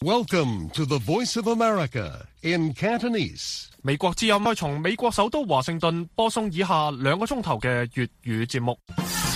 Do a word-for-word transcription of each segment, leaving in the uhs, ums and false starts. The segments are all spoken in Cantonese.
Welcome to the Voice of America in Cantonese. 美國之音係從美國首都華盛頓播送以下兩個鐘頭嘅粵語節目。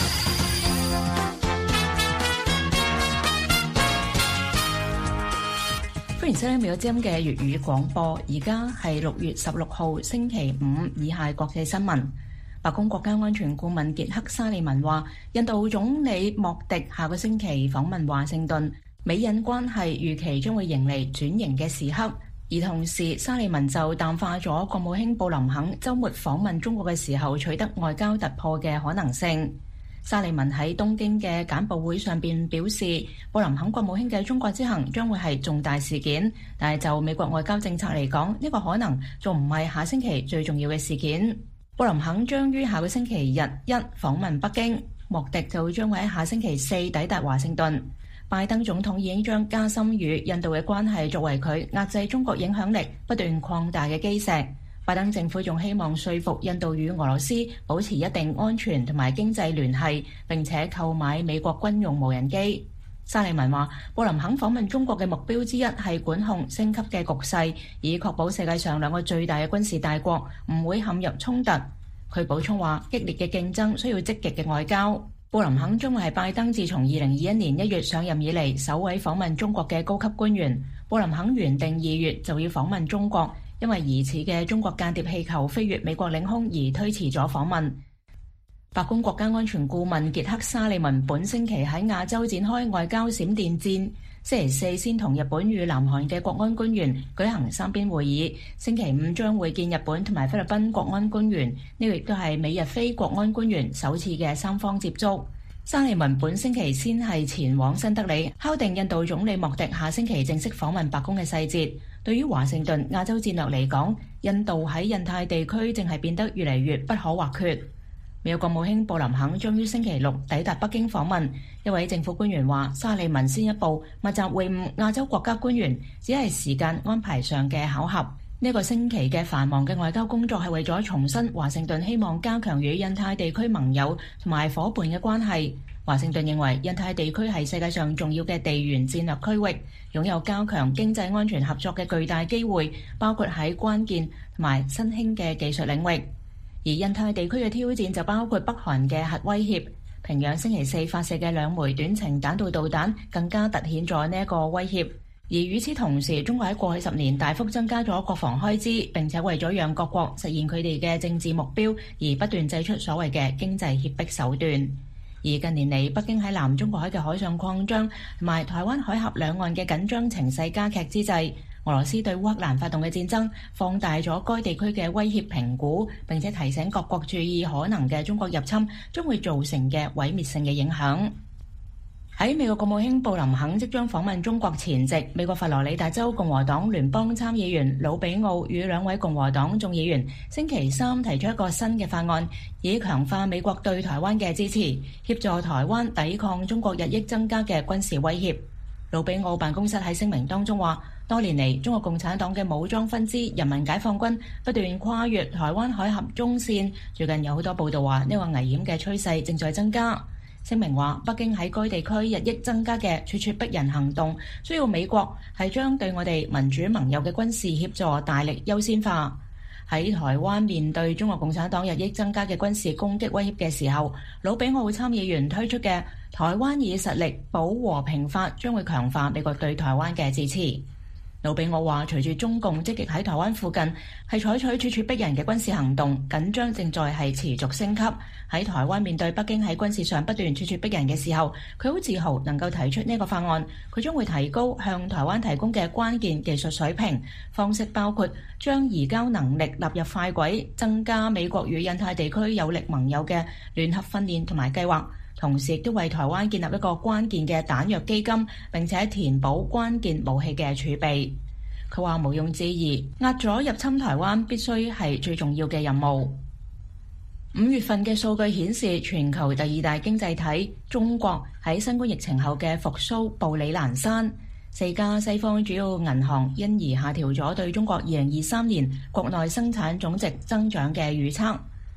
歡迎收聽美國之音嘅粵語廣播。而家係六月十六號星期五，以下國際新聞。白宮國家安全顧問傑克沙利文話，印度總理莫迪下個星期訪問華盛頓，美印關係預期將會迎嚟轉型嘅時刻。而同時，沙利文就淡化咗國務卿布林肯週末訪問中國嘅時候取得外交突破嘅可能性。沙利文喺東京嘅簡報會上邊表示，布林肯國務卿嘅中國之行將會係重大事件，但係就美國外交政策嚟講，呢個可能仲唔係下星期最重要嘅事件。布林肯將於下個星期日一訪問北京，莫迪就將會喺下星期四抵達華盛頓。拜登總統已經將加深與印度嘅關係作為佢壓制中國影響力不斷擴大嘅基石。拜登政府仲希望說服印度與俄羅斯保持一定安全同埋經濟聯繫，並且購買美國軍用無人機。沙利文話，布林肯訪問中國嘅目標之一係管控升級嘅局勢，以確保世界上兩個最大嘅軍事大國唔會陷入衝突。佢補充話，激烈嘅競爭需要積極嘅外交。布林肯將會係拜登自從二零二一年一月上任以嚟首位訪問中國嘅高級官員。布林肯原定二月就要訪問中國，因為疑似嘅中國間諜氣球飛越美國領空而推遲咗訪問。白宮國家安全顧問傑克沙利文本星期喺亞洲展開外交閃電戰，星期四先同日本與南韓嘅國安官員舉行三邊會議，星期五將會見日本同埋菲律賓國安官員，呢個亦都係美日菲國安官員首次嘅三方接觸。沙利文本星期先係前往新德里，敲定印度總理莫迪下星期正式訪問白宮嘅細節。對於華盛頓亞洲戰略嚟講，印度喺印太地區正係變得越嚟越不可或缺。美國國務卿布林肯將於星期六抵達北京訪問。一位政府官員話，沙利文先一步密集會晤亞洲國家官員，只係時間安排上嘅巧合。呢個星期嘅繁忙嘅外交工作係為咗重申華盛頓希望加強與印太地區盟友同埋夥伴嘅關係。華盛頓認為印太地區係世界上重要嘅地緣戰略區域，擁有加強經濟安全合作嘅巨大機會，包括喺關鍵同埋新興嘅技術領域。而印太地區嘅挑戰就包括北韓嘅核威脅。平壤星期四發射嘅兩枚短程彈道導彈更加突顯咗呢一個威脅。而與此同時，中國喺過去十年大幅增加咗國防開支，並且為咗讓各國實現佢哋嘅政治目標而不斷祭出所謂嘅經濟脅迫手段。而近年嚟，北京喺南中國海嘅海上擴張同埋台灣海峽兩岸嘅緊張情勢加劇之際，俄羅斯對烏克蘭發動嘅戰爭放大咗該地區嘅威脅評估，並且提醒各國注意可能嘅中國入侵將會造成嘅毀滅性嘅影響。喺美國國務卿布林肯即將訪問中國前夕，美國佛羅里達州共和黨聯邦參議員魯比奧與兩位共和黨眾議員星期三提出一個新嘅法案，以強化美國對台灣嘅支持，協助台灣抵抗中國日益增加嘅軍事威脅。魯比奧辦公室喺聲明當中話，多年嚟，中國共產黨嘅武裝分支人民解放軍不斷跨越台灣海峽中線，最近有好多報道話呢個危險嘅趨勢正在增加。聲明話，北京喺該地區日益增加嘅咄咄逼人行動，需要美國係將對我哋民主盟友嘅軍事協助大力優先化。喺台灣面對中國共產黨日益增加嘅軍事攻擊威脅嘅時候，魯比奧參議員推出嘅台灣以實力保和平法將會強化美國對台灣嘅支持。魯比奧話，隨住中共積極喺台灣附近係採取咄咄逼人嘅軍事行動，緊張正在係持續升級。喺台灣面對北京喺軍事上不斷咄咄逼人嘅時候，佢好自豪能夠提出呢個法案。佢將會提高向台灣提供嘅關鍵技術水平，方式包括將移交能力納入快軌，增加美國與印太地區有力盟友嘅聯合訓練同埋計劃，同時亦都為台灣建立一個關鍵嘅彈藥基金，並且填補關鍵武器嘅儲備。佢話毋庸置疑，壓阻入侵台灣必須係最重要嘅任務。五月份嘅數據顯示，全球第二大經濟體中國喺新冠疫情後嘅復甦步履蹣跚。四家西方主要銀行因而下調咗對中國二零二三年國內生產總值增長嘅預測。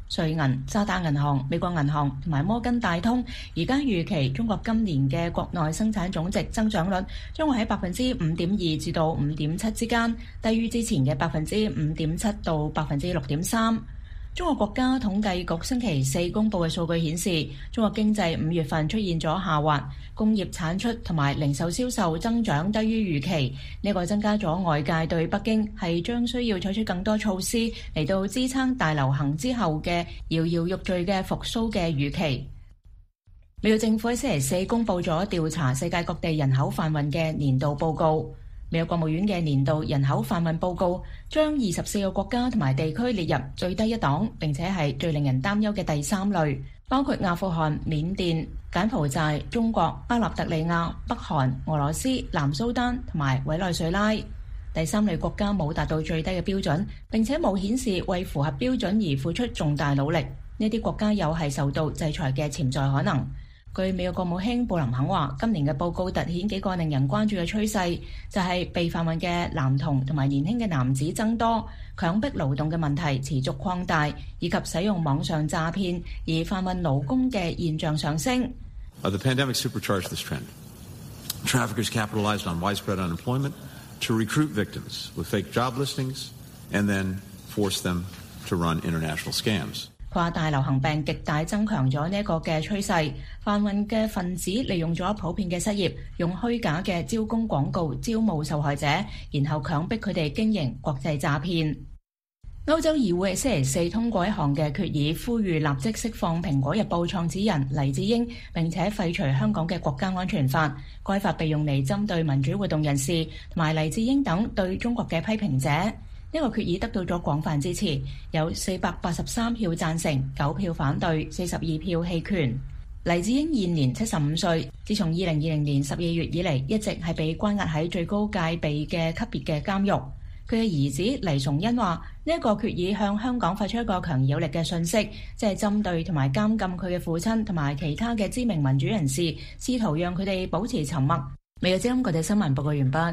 瑞銀、渣打銀行、美國銀行同埋摩根大通而家預期中國今年嘅國內生產總值增長率將會喺百分之五點二至到五點七之間，低於之前嘅百分之五點七到百分之六點三。中國國家統計局星期四公布嘅數據顯示，中國經濟五月份出現咗下滑，工業產出同埋零售銷售增長低於預期，呢個增加咗外界對北京係將需要採取更多措施嚟到支撐大流行之後嘅搖搖欲墜嘅復甦嘅預期。美國政府喺星期四公布咗調查世界各地人口販運嘅年度報告。美國國務院嘅年度人口販運報告將二十四個國家同埋地區列入最低一檔，並且係最令人擔憂嘅第三類，包括阿富汗、緬甸、柬埔寨、中國、巴勒特利亞、北韓、俄羅斯、南蘇丹同埋委內瑞拉。第三類國家冇達到最低嘅標準，並且冇顯示為符合標準而付出重大努力。呢啲國家有係受到制裁嘅潛在可能。據美國國務卿布林肯話，今年嘅報告凸顯幾個令人關注嘅趨勢，就係被販運嘅男童同埋年輕嘅男子增多，強迫勞動嘅問題持續擴大，以及使用網上詐騙而販運勞工嘅現象上升。 The pandemic supercharged this trend. Traffickers capitalized on widespread unemployment to recruit victims with fake job listings and then force them to run international scams. 話大流行病極大增強咗呢一個嘅趨勢，販運嘅分子利用咗普遍嘅失業，用虛假嘅招工廣告招募受害者，然後強迫佢哋經營國際詐騙。歐洲議會星期四通過一項嘅決議，呼籲立即釋放蘋果日報創始人黎智英，並且廢除香港嘅國家安全法。該法被用嚟針對民主活動人士同埋黎智英等對中國嘅批評者。呢個決議得到咗廣泛支持，有四百八十三票贊成，九票反對，四十二票棄權。黎智英現年七十五歲，自從二零二零年十二月以嚟，一直係被關押喺最高戒備嘅級別嘅監獄。佢嘅兒子黎崇恩話：呢一個決議向香港發出一個強而有力嘅訊息，即係針對同埋監禁佢嘅父親同埋其他嘅知名民主人士，試圖讓佢哋保持沉默。美國之音國際新聞報告完畢。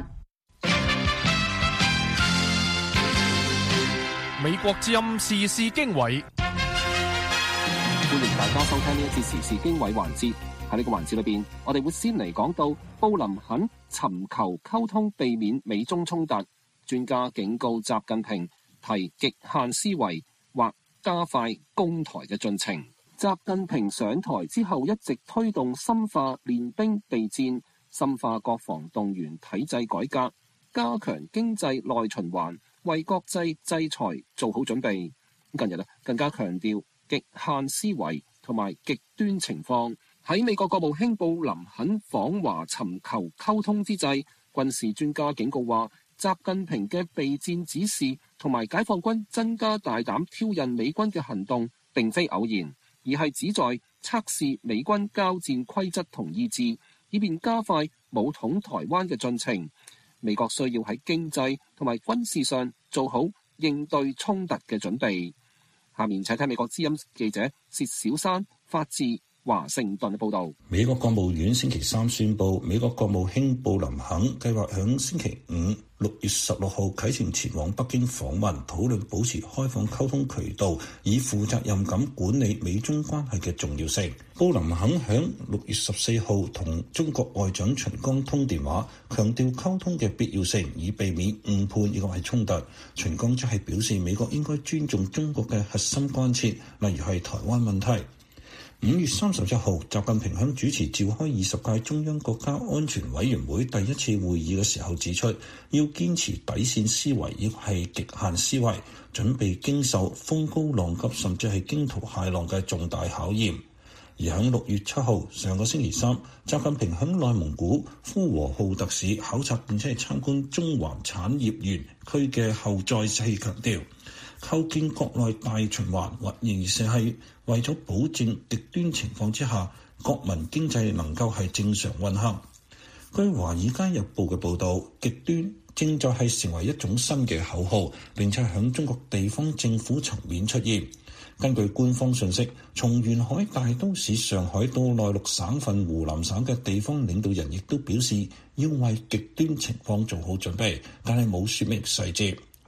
美國之音時事經緯， 歡迎大家收聽呢一節時事經緯環節。喺呢個環節裏邊，我哋會先嚟講到布林肯尋求溝通避免美中衝突，專家警告習近平提極限思維或加快攻台嘅進程。習近平上台之後一直推動深化練兵備戰，深化國防動員體制改革，加強經濟內循環，為國際制裁做好準備。近日啊，更加強調極限思維同埋極端情況。喺美國國務卿布林肯訪華尋求溝通之際，軍事專家警告話，習近平嘅備戰指示同埋解放軍增加大膽挑釁美軍嘅行動並非偶然，而係旨在測試美軍交戰規則同意志，以便加快武統台灣嘅進程。美國需要喺經濟同埋軍事上做好應對衝突嘅準備。下面請睇美國之音記者薛小山發自華盛頓嘅報導。 美國國務院星期三宣布，美國國務卿布林肯計劃響星期五六月十六號啟程前往北京訪問，討論保持開放溝通渠道，以負責任咁管理美中關係嘅重要性。布林肯響六月十四號同中國外長秦剛通電話，強調溝通嘅必要性，以避免誤判以及係衝突。秦剛則係表示，美國應該尊重中國嘅核心關切，例如係台灣問題。五月三十一號，習近平喺主持召開二十屆中央國家安全委員會第一次會議嘅時候指出，要堅持底線思維，亦係極限思維，準備經受風高浪急甚至係驚濤駭浪嘅重大考驗。而喺六月七號，上個星期三，習近平喺內蒙古呼和浩特市考察並且係參觀中環產業園區嘅後載器，強調構建國內大循環，或仍然係為咗保證極端情況之下國民經濟能夠係正常運行。據《華爾街日報》嘅報導，極端正在係成為一種新嘅口號，並且響中國地方政府層面出現。根據官方信息，從沿海大都市上海到內陸省份湖南省嘅地方領導人亦都表示要為極端情況做好準備，但係冇説明細節。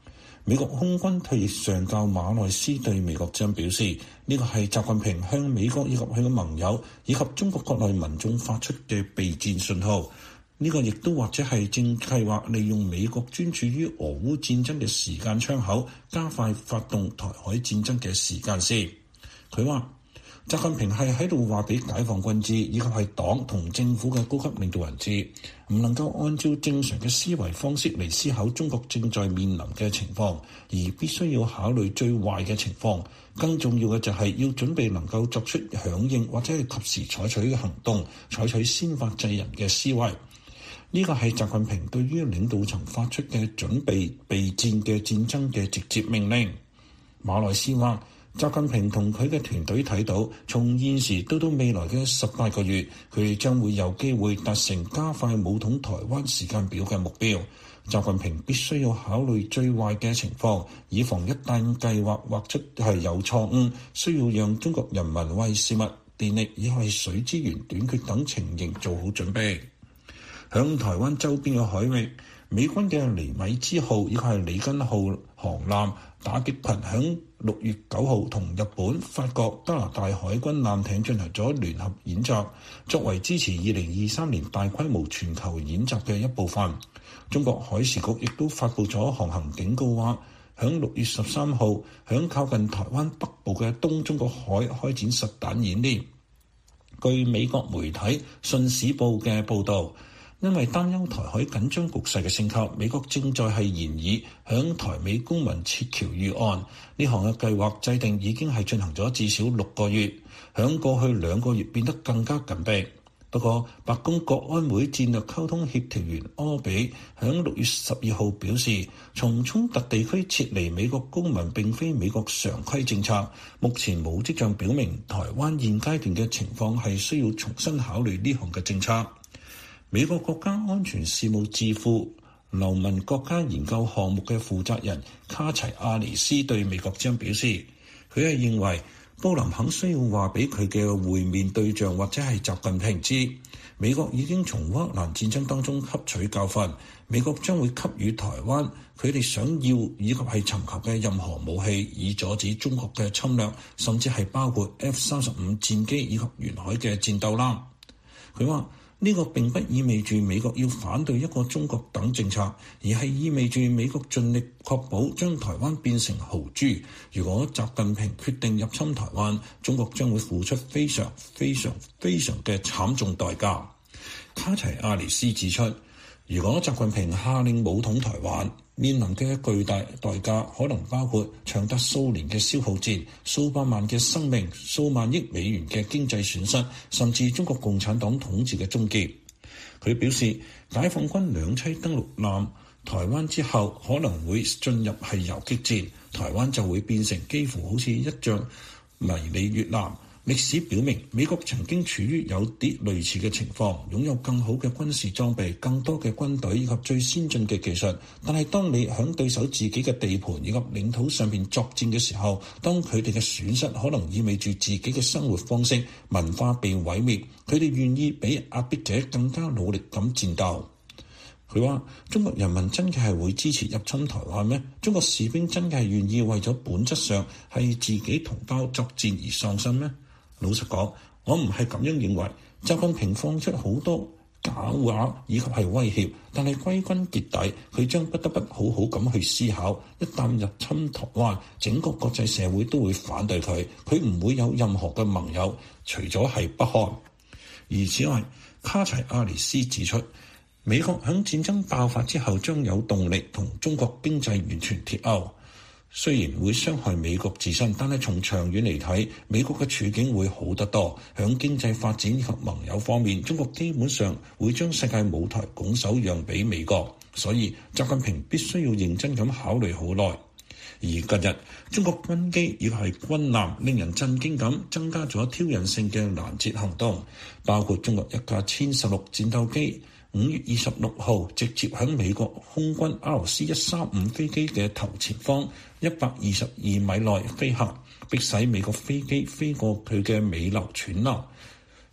美國空軍退役上校馬內斯對美國之音表示，呢個係習近平向美國以及佢嘅盟友以及中國國內民眾發出嘅備戰信號。呢個亦都或者係正計劃利用美國專注於俄烏戰爭嘅時間窗口，加快發動台海戰爭嘅時間線。佢話習近平係喺度話俾解放軍知，以及係黨同政府嘅高級領導人知，唔能夠按照正常嘅思維方式嚟思考中國正在面臨嘅情況，而必須要考慮最壞嘅情況。更重要嘅就係要準備能夠作出響應或者係及時採取嘅行動，採取先發制人嘅思維。呢個係習近平對於領導層發出嘅準備備戰嘅戰爭嘅直接命令。馬來斯話，習近平同佢嘅團隊睇到，從現時到到未來嘅十八個月，佢哋將會有機會達成加快武統台灣時間表嘅目標。習近平必須要考慮最壞嘅情況，以防一旦計劃或出係有錯誤，需要讓中國人民為事物、電力以及水資源短缺等情形做好準備。響台灣周邊嘅海域，美軍嘅尼米茲號以及係里根號航艦打擊群響六月九號同日本、法國、加拿大海軍艦艇進行咗聯合演習，作為支持二零二三年大規模全球演習嘅一部分。中國海事局亦都發布咗航行警告，話響六月十三號響靠近台灣北部嘅東中國海開展實彈演練。據美國媒體《信使報》嘅報導，因為擔憂台海緊張局勢嘅升級，美國正在係研議響台美公民撤僑預案。呢項嘅計劃制定已經係進行咗至少六個月，響過去兩個月變得更加緊迫。不過，白宮國安會戰略溝通協調員柯比響六月十二號表示，從衝突地區撤離美國公民並非美國常規政策，目前冇跡象表明台灣現階段嘅情況係需要重新考慮呢項嘅政策。美國國家安全事務智庫流民國家研究項目嘅負責人卡齊亞尼斯對美國之音表示，佢係認為布林肯需要話俾佢嘅會面對象或者係習近平知，美國已經從烏克蘭戰爭當中吸取教訓，美國將會給予台灣佢哋想要以及係尋求嘅任何武器，以阻止中國嘅侵略，甚至係包括 F 三十五戰機以及沿海嘅戰鬥艦。佢話呢個並不意味住美國要反對一個中國等政策，而係意味住美國盡力確保將台灣變成豪豬。如果習近平決定入侵台灣，中國將會付出非常非常非常嘅慘重代價。卡齊亞尼斯指出，如果習近平下令武統台灣，面臨嘅巨大代價可能包括長達數年嘅消耗戰、數百萬嘅生命、數萬億美元嘅經濟損失，甚至中國共產黨統治嘅終結。佢表示，解放軍兩棲登陸艦台灣之後，可能會進入係游擊戰，台灣就會變成幾乎好似一仗迷你越南。歷史表明，美國曾經處於有啲類似嘅情況，擁有更好嘅軍事裝備、更多嘅軍隊以及最先進嘅技術。但係當你喺對手自己嘅地盤以及領土上面作戰嘅時候，當佢哋嘅損失可能意味住自己嘅生活方式、文化被毀滅，佢哋願意比壓迫者更加努力咁戰鬥。佢話：中國人民真嘅係會支持入侵台灣咩？中國士兵真嘅係願意為咗本質上係自己同胞作戰而喪生咩？老實講，我唔係咁樣認為。習近平放出好多假話以及係威脅，但係歸根結底，佢將不得不好好咁去思考，一旦入侵台灣，整個國際社會都會反對佢，佢唔會有任何嘅盟友，除咗係北韓。而此外，卡齊亞尼斯指出，美國喺戰爭爆發之後將有動力同中國經濟完全脫鈎。雖然會傷害美國自身，但係從長遠嚟睇，美國嘅處境會好得多。響經濟發展及盟友方面，中國基本上會將世界舞台拱手讓俾美國，所以習近平必須要認真咁考慮好耐。而近日，中國軍機亦係軍艦令人震驚咁增加咗挑釁性嘅攔截行動，包括中國一架殲十六戰鬥機五月二十六號直接喺美國空軍 R C 一三五飛機嘅頭前方一百二十二米內飛行，迫使美國飛機飛過佢嘅尾流、喘流。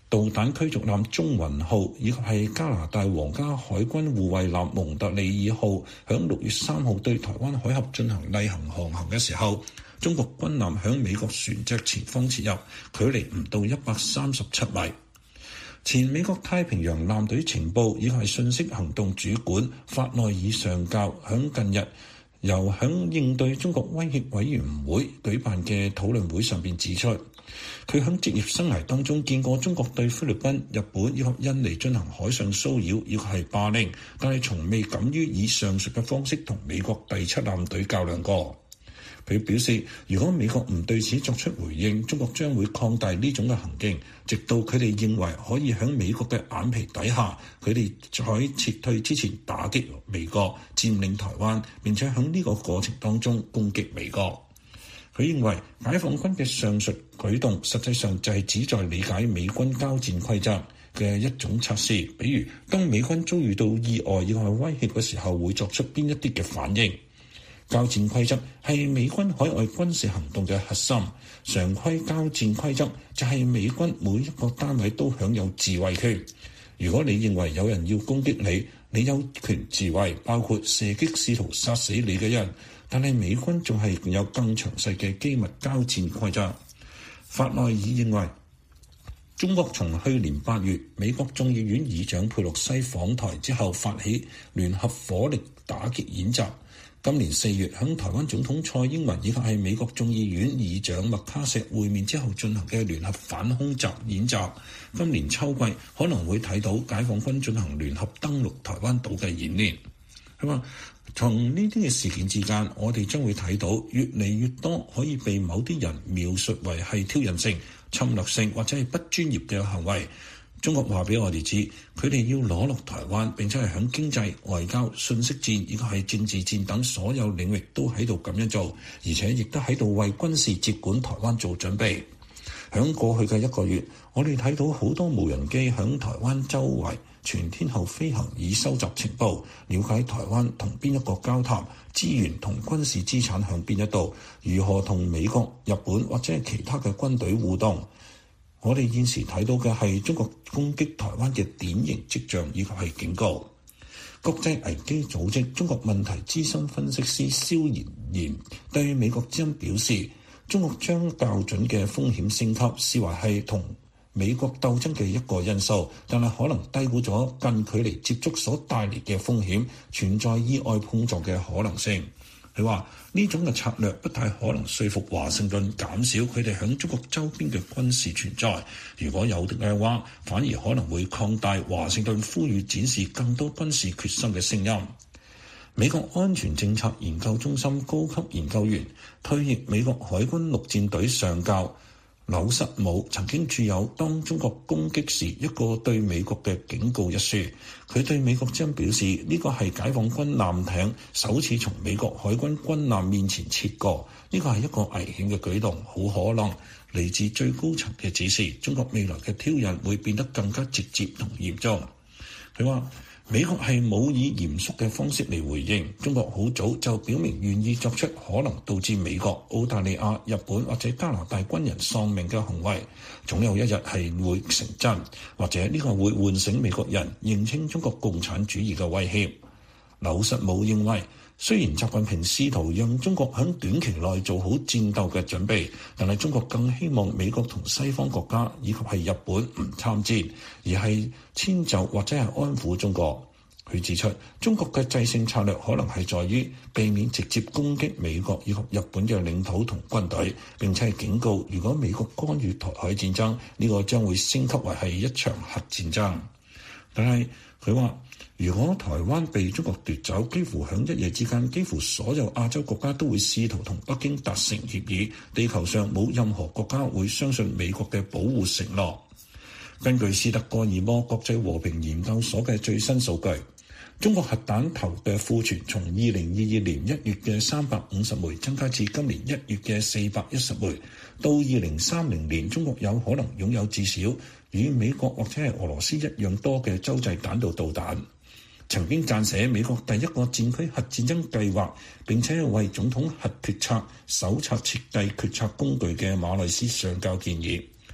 導彈驅逐艦中雲號以及係加拿大皇家海軍護衛艦蒙特利爾號響六月三號對台灣海峽進行例行航行嘅時候，中國軍艦響美國船隻前方切入，距離唔到一百三十七米。前美國太平洋艦隊情報以及係信息行動主管法內爾上校響近日由響應對中國威脅委員會舉辦嘅討論會上邊指出，佢響職業生涯當中見過中國對菲律賓、日本以及印尼進行海上騷擾以及係霸凌，但係從未敢於以上述嘅方式同美國第七艦隊較量過。佢表示，如果美國唔對此作出回應，中國將會擴大呢種嘅行徑，直到佢哋認為可以喺美國嘅眼皮底下，佢哋在撤退之前打擊美國，佔領台灣，並且喺呢個過程當中攻擊美國。佢認為解放軍嘅上述舉動實際上就係旨在理解美軍交戰規則嘅一種測試，比如當美軍遭遇到意外以及威脅嘅時候會作出邊一啲嘅反應。交戰規則係美軍海外軍事行動嘅核心，常規交戰規則就係美軍每一個單位都享有自衛權。如果你認為有人要攻擊你，你有權自衛，包括射擊試圖殺死你嘅人。但係美軍仲係有更詳細嘅機密交戰規則。法內爾認為，中國從去年八月美國眾議院議長佩洛西訪台之後發起聯合火力打擊演習。今年四月響台灣總統蔡英文以及係美國眾議院議長麥卡錫會面之後進行嘅聯合反空襲演習。今年秋季可能會睇到解放軍進行聯合登陸台灣島嘅演練。係嘛？從呢啲嘅事件之間，我哋將會睇到越嚟越多可以被某啲人描述為係挑釁性、侵略性或者係不專業嘅行為。中國話俾我哋知，佢哋要攞落台灣，並且係響經濟、外交、信息戰以及係政治戰等所有領域都喺度咁樣做，而且亦都喺度為軍事接管台灣做準備。響過去嘅一個月，我哋睇到好多無人機響台灣周圍全天候飛行，以收集情報，了解台灣同邊一個交談，資源同軍事資產向邊一度，如何同美國、日本或者係其他嘅軍隊互動。我哋現時睇到嘅係中國攻擊台灣嘅典型跡象以及係警告。國際危機組織中國問題資深分析師蕭延賢對美國之音表示，中國將較準嘅風險升級視為係同美國鬥爭嘅一個因素，但係可能低估咗近距離接觸所帶嚟嘅風險，存在意外碰撞嘅可能性。佢話呢種嘅策略不太可能說服華盛頓減少佢哋響中國周邊嘅軍事存在，如果有嘅話，反而可能會擴大華盛頓呼籲展示更多軍事決心嘅聲音。美國安全政策研究中心高級研究員、退役美國海軍陸戰隊上校紐瑟姆曾經著有《當中國攻擊時一個對美國嘅警告》一書，佢對美國之音表示，呢個係解放軍艦艇首次從美國海軍軍艦面前切過，呢個係一個危險嘅舉動，好可能嚟自最高層嘅指示，中國未來嘅挑釁會變得更加直接同嚴重。佢話美國係冇以嚴肅嘅方式嚟回應，中國好早就表明願意作出可能導致美國、澳大利亞、日本或者加拿大軍人喪命嘅行為，總有一日係會成真，或者呢個會喚醒美國人認清中國共產主義嘅威脅。紐瑟姆認為，雖然習近平試圖讓中國喺短期內做好戰鬥嘅準備，但係中國更希望美國同西方國家以及係日本唔參戰，而係遷就或者係安撫中國。佢指出，中國嘅制勝策略可能係在於避免直接攻擊美國以及日本嘅領土同軍隊，並且係警告，如果美國干預台海戰爭，呢個將會升級為係一場核戰爭。但係佢話，如果台灣被中國奪走，幾乎響一夜之間，幾乎所有亞洲國家都會試圖同北京達成協議，地球上冇任何國家會相信美國嘅保護承諾。根據斯德哥爾摩國際和平研究所嘅最新數據，中國核彈頭嘅庫存從二零二二年一月嘅三百五十枚增加至今年一月嘅四百一十枚，到二零三零年，中國有可能擁有至少與美國或者係俄羅斯一樣多嘅洲際彈道導彈。曾經撰寫美國第一個戰區核戰爭計劃，並且為總統核決策手冊設計決策工具嘅馬萊斯上校建議，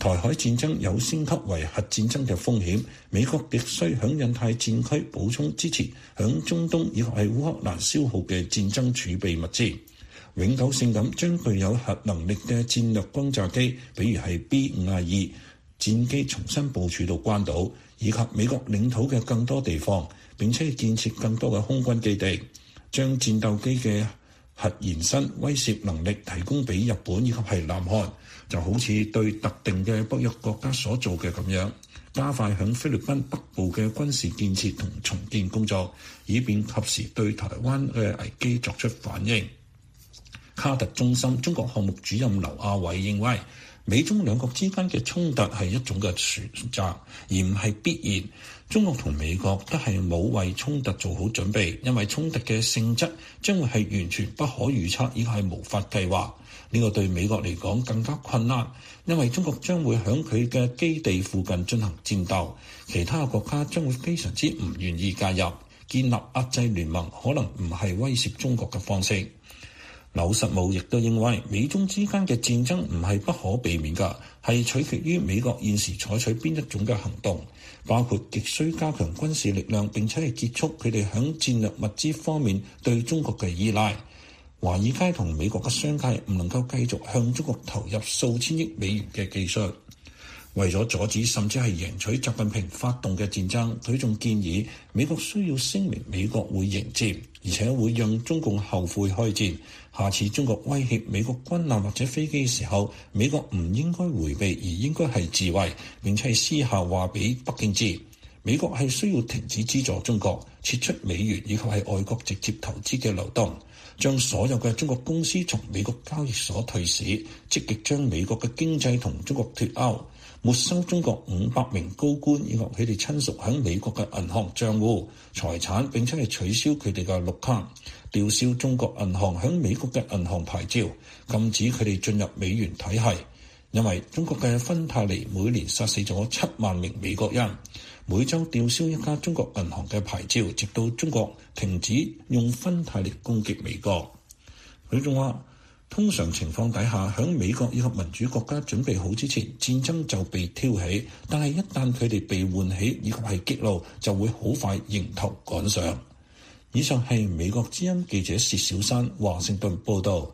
台海戰爭有升級為核戰爭嘅風險，美國必須響印太戰區補充支持響中東以及係烏克蘭消耗嘅戰爭儲備物資，永久性咁將具有核能力嘅戰略轟炸機，比如係 B 五十二戰機重新部署到關島以及美國領土嘅更多地方，並且建設更多嘅空軍基地，將戰鬥機嘅核延伸威懾能力提供俾日本以及係南韓，就好似對特定嘅北約國家所做嘅咁樣，加快響菲律賓北部嘅軍事建設同重建工作，以便及時對台灣嘅危機作出反應。卡特中心中國項目主任劉亞偉認為，美中兩國之間嘅衝突係一種嘅選擇，而唔係必然。中國同美國都係冇為衝突做好準備，因為衝突嘅性質將會係完全不可預測，亦係無法計劃。呢個對美國嚟講更加困難，因為中國將會響佢嘅基地附近進行戰鬥，其他國家將會非常之唔願意介入，建立壓制聯盟可能唔係威懾中國嘅方式。劉實武亦都認為，美中之間嘅戰爭唔係不可避免㗎，係取決於美國現時採取邊一種嘅行動，包括極需加強軍事力量，並且係結束佢哋響戰略物資方面對中國嘅依賴。華爾街同美國嘅商界唔能夠繼續向中國投入數千億美元嘅技術。為咗阻止甚至係贏取習近平發動嘅戰爭，佢仲建議美國需要聲明美國會迎戰，而且會讓中共後悔開戰。下次中國威脅美國軍艦或者飛機嘅時候，美國唔應該迴避，而應該係自衛，並且係私下話俾北京知，美國係需要停止資助中國，撤出美元以及係外國直接投資嘅流動，將所有嘅中國公司從美國交易所退市，積極將美國嘅經濟同中國脫鈎，沒收中國五百名高官以及佢哋親屬喺美國嘅銀行賬戶財產，並且係取消佢哋嘅綠卡，吊銷中國銀行喺美國嘅銀行牌照，禁止佢哋進入美元體系。因為中國嘅芬太尼每年殺死咗七萬名美國人，每週吊銷一家中國銀行嘅牌照，直到中國停止用芬太尼攻擊美國。佢仲話，通常情況底下，響美國以及民主國家準備好之前，戰爭就被挑起，但係一旦佢哋被喚起以及係激怒，就會好快迎頭趕上。以上係美國之音記者薛小山華盛頓報道。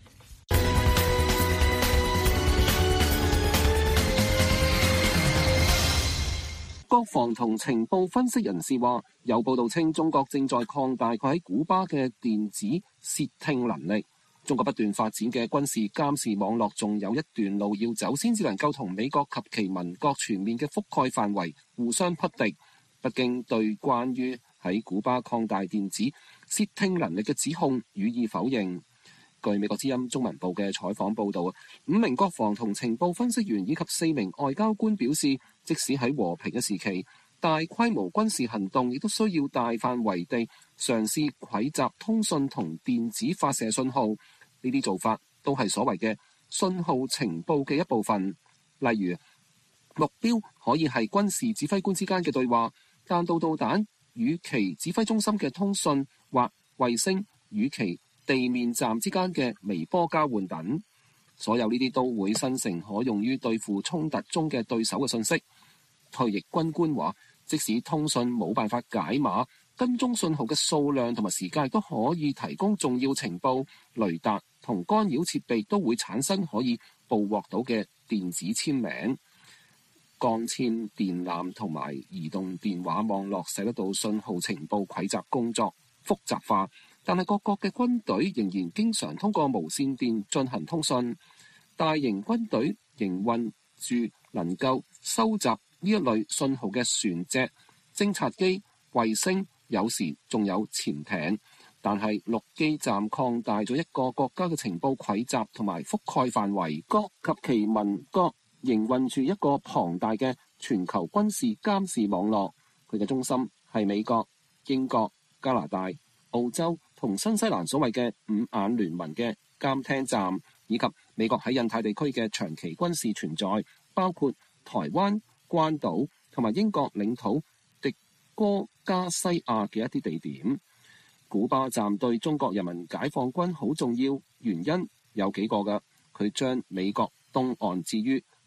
國防同情報分析人士話，有報道稱中國正在擴大佢喺古巴嘅電子竊聽能力。中國不斷發展嘅軍事監視網絡仲有一段路要走，先至能夠同美國及其盟國全面嘅覆蓋範圍互相匹敵。北京對關於喺古巴擴大電子竊聽能力嘅指控予以否認。據美國之音中文部嘅採訪報導，五名國防同情報分析員以及四名外交官表示，即使喺和平嘅時期，大規模軍事行動亦都需要大範圍地嘗試蒐集通訊同電子發射信號。呢啲做法都係所謂嘅信號情報嘅一部分。例如，目標可以係軍事指揮官之間嘅對話，彈道導彈與其指揮中心嘅通訊，或衛星與其地面站之間嘅微波交換等。所有呢啲都會生成可用於對付衝突中嘅對手嘅信息。退役軍官話，即使通訊冇辦法解碼，跟蹤信號嘅數量同埋時間都可以提供重要情報。雷達同干擾設備都會產生可以捕獲到嘅電子簽名。鋼纖電纜同埋移動電話網絡使得到信號情報蒐集工作複雜化，但係各國嘅軍隊仍然經常通過無線電進行通訊。大型軍隊營運住能夠收集呢一類信號嘅船隻、偵察機、衛星，有時仲有潛艇。但係陸基站擴大咗一個國家嘅情報蒐集同埋覆蓋範圍，國及其盟國營運住一個龐大嘅全球軍事監視網絡。佢嘅中心係美國、英國、加拿大、澳洲同新西蘭所謂嘅五眼聯盟嘅監聽站，以及美國喺印太地區嘅長期軍事存在，包括台灣、關島同埋英國領土迪戈加西亞嘅一啲地點。古巴站對中國人民解放軍好重要，原因有幾個㗎。佢將美國東岸置於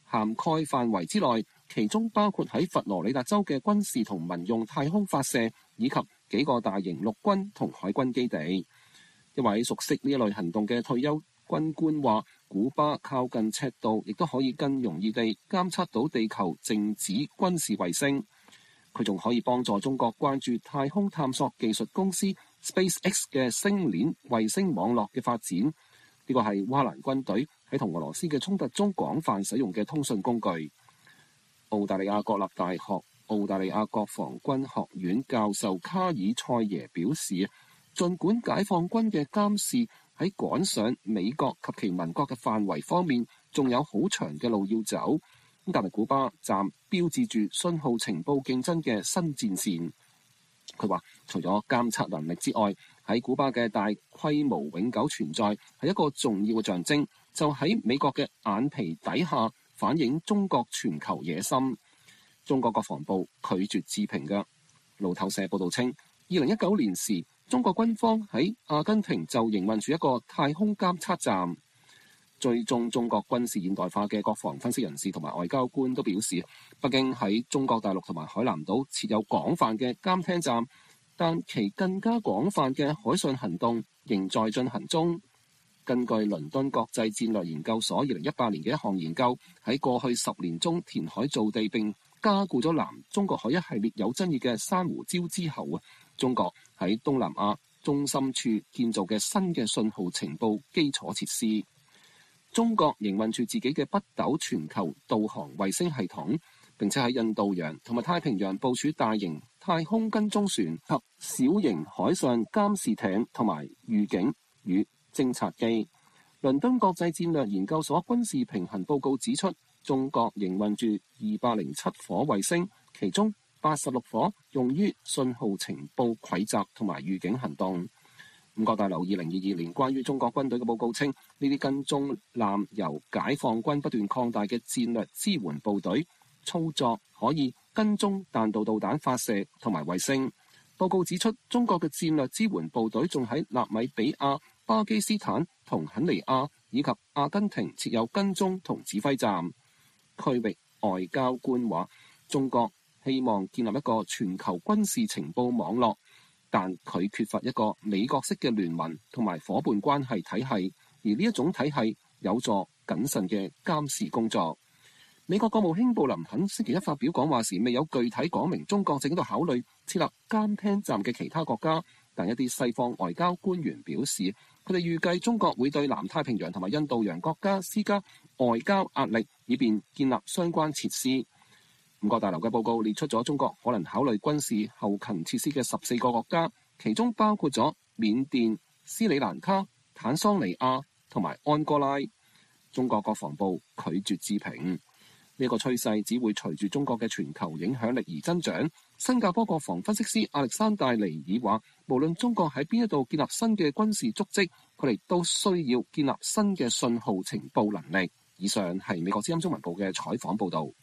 涵蓋範圍之內，其中包括喺佛羅里達州嘅軍事同民用太空發射，以及幾個大型陸軍同海軍基地。一位熟悉呢一類行動嘅退休軍官話，古巴靠近赤道，亦都可以更容易地監測到地球靜止軍事衛星。佢仲可以幫助中國關注太空探索技術公司 SpaceX 嘅星鏈衛星網絡嘅發展。呢個係烏克蘭軍隊喺同俄羅斯嘅衝突中廣泛使用嘅通訊工具。澳大利亞國立大學澳大利亞國防軍學院教授卡爾塞耶表示，儘管解放軍嘅監視喺趕上美國及其盟國嘅範圍方面仲有好長嘅路要走，但係古巴站標誌住信號情報競爭嘅新戰線。佢話，除咗監測能力之外，喺古巴嘅大規模永久存在係一個重要嘅象徵，就喺美國嘅眼皮底下反映中國全球野心。中國國防部拒絕置評嘅。路透社報道稱，二零一九年時，中國軍方喺阿根廷就營運住一個太空監測站。追蹤中國軍事現代化嘅國防分析人士同埋外交官都表示，北京喺中國大陸同埋海南島設有廣泛嘅監聽站，但其更加廣泛嘅海上行動仍在進行中。根據倫敦國際戰略研究所二零一八年嘅一項研究，喺過去十年中填海造地並加固咗南中國海一系列有爭議嘅珊瑚礁之後啊，中國喺東南亞中心處建造嘅新嘅信號情報基礎設施。中國營運住自己嘅北斗全球導航衛星系統，並且喺印度洋同埋太平洋部署大型太空跟蹤船及小型海上監視艇同埋預警與偵察機。倫敦國際戰略研究所軍事平衡報告指出，中國營運住二百零七顆衛星，其中八十六顆用於信號情報蒐集同埋預警行動。五角大樓二零二二年關於中國軍隊嘅報告稱，呢啲跟蹤艦由解放軍不斷擴大嘅戰略支援部隊操作，可以跟蹤彈道導彈發射同埋衛星。報告指出，中國嘅戰略支援部隊仲喺納米比亞、巴基斯坦同肯尼亞以及阿根廷設有跟蹤同指揮站。區域外交官話，中國希望建立一個全球軍事情報網絡，但佢缺乏一個美國式嘅聯盟同埋夥伴關係體系，而呢一種體系有助謹慎嘅監視工作。美國國務卿布林肯星期一發表講話時，未有具體講明中國正喺度考慮設立監聽站嘅其他國家，但一啲西方外交官員表示，佢哋預計中國會對南太平洋同埋印度洋國家施加外交壓力，以便建立相關設施。五角大樓嘅報告列出咗中國可能考慮軍事後勤設施嘅十四個國家，其中包括咗緬甸、斯里蘭卡、坦桑尼亞同埋安哥拉。中國國防部拒絕置評。呢個趨勢只會隨住中國嘅全球影響力而增長。新加坡國防分析師亞歷山大尼爾話，無論中國喺邊一度建立新嘅軍事足跡，佢哋都需要建立新嘅信號情報能力。以上係美國之音中文部嘅採訪報導。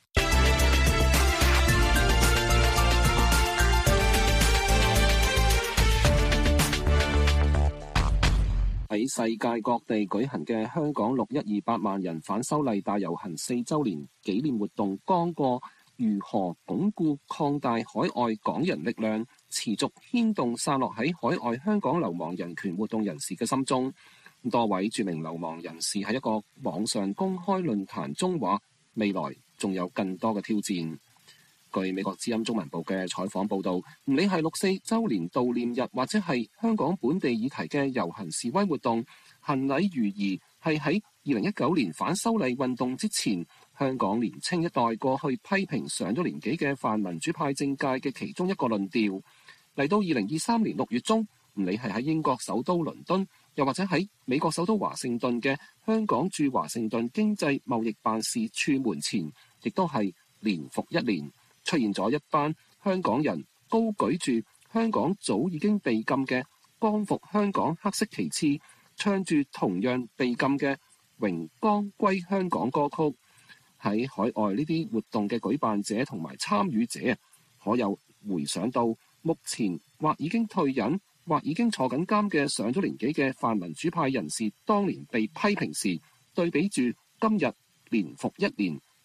喺世界各地舉行嘅香港六一二八萬人反修例大遊行四週年紀念活動剛過，如何鞏固擴大海外港人力量，持續牽動散落喺海外香港流亡人權活動人士嘅心中。多位著名流亡人士喺一個網上公開論壇中話，未來仲有更多嘅挑戰。據美國之音中文部嘅採訪報導，唔理係六四週年悼念日，或者係香港本地議題嘅遊行示威活動，行禮如儀係喺二零一九年反修例運動之前，香港年青一代過去批評上咗年紀嘅泛民主派政界嘅其中一個論調。嚟到二零二三年六月中，唔理係喺英國首都倫敦，又或者喺美國首都華盛頓嘅香港駐華盛頓經濟貿易辦事處門前，亦都係年復一年，出現咗一班香港人高舉住香港早已經被禁嘅光復香港黑色旗幟，唱住同樣被禁嘅榮光歸香港歌曲。喺海外呢啲活動嘅舉辦者同埋參與者，可有回想到目前或已經退隱或已經坐緊監嘅上咗年紀嘅泛民主派人士當年被批評時，對比住今日年復一年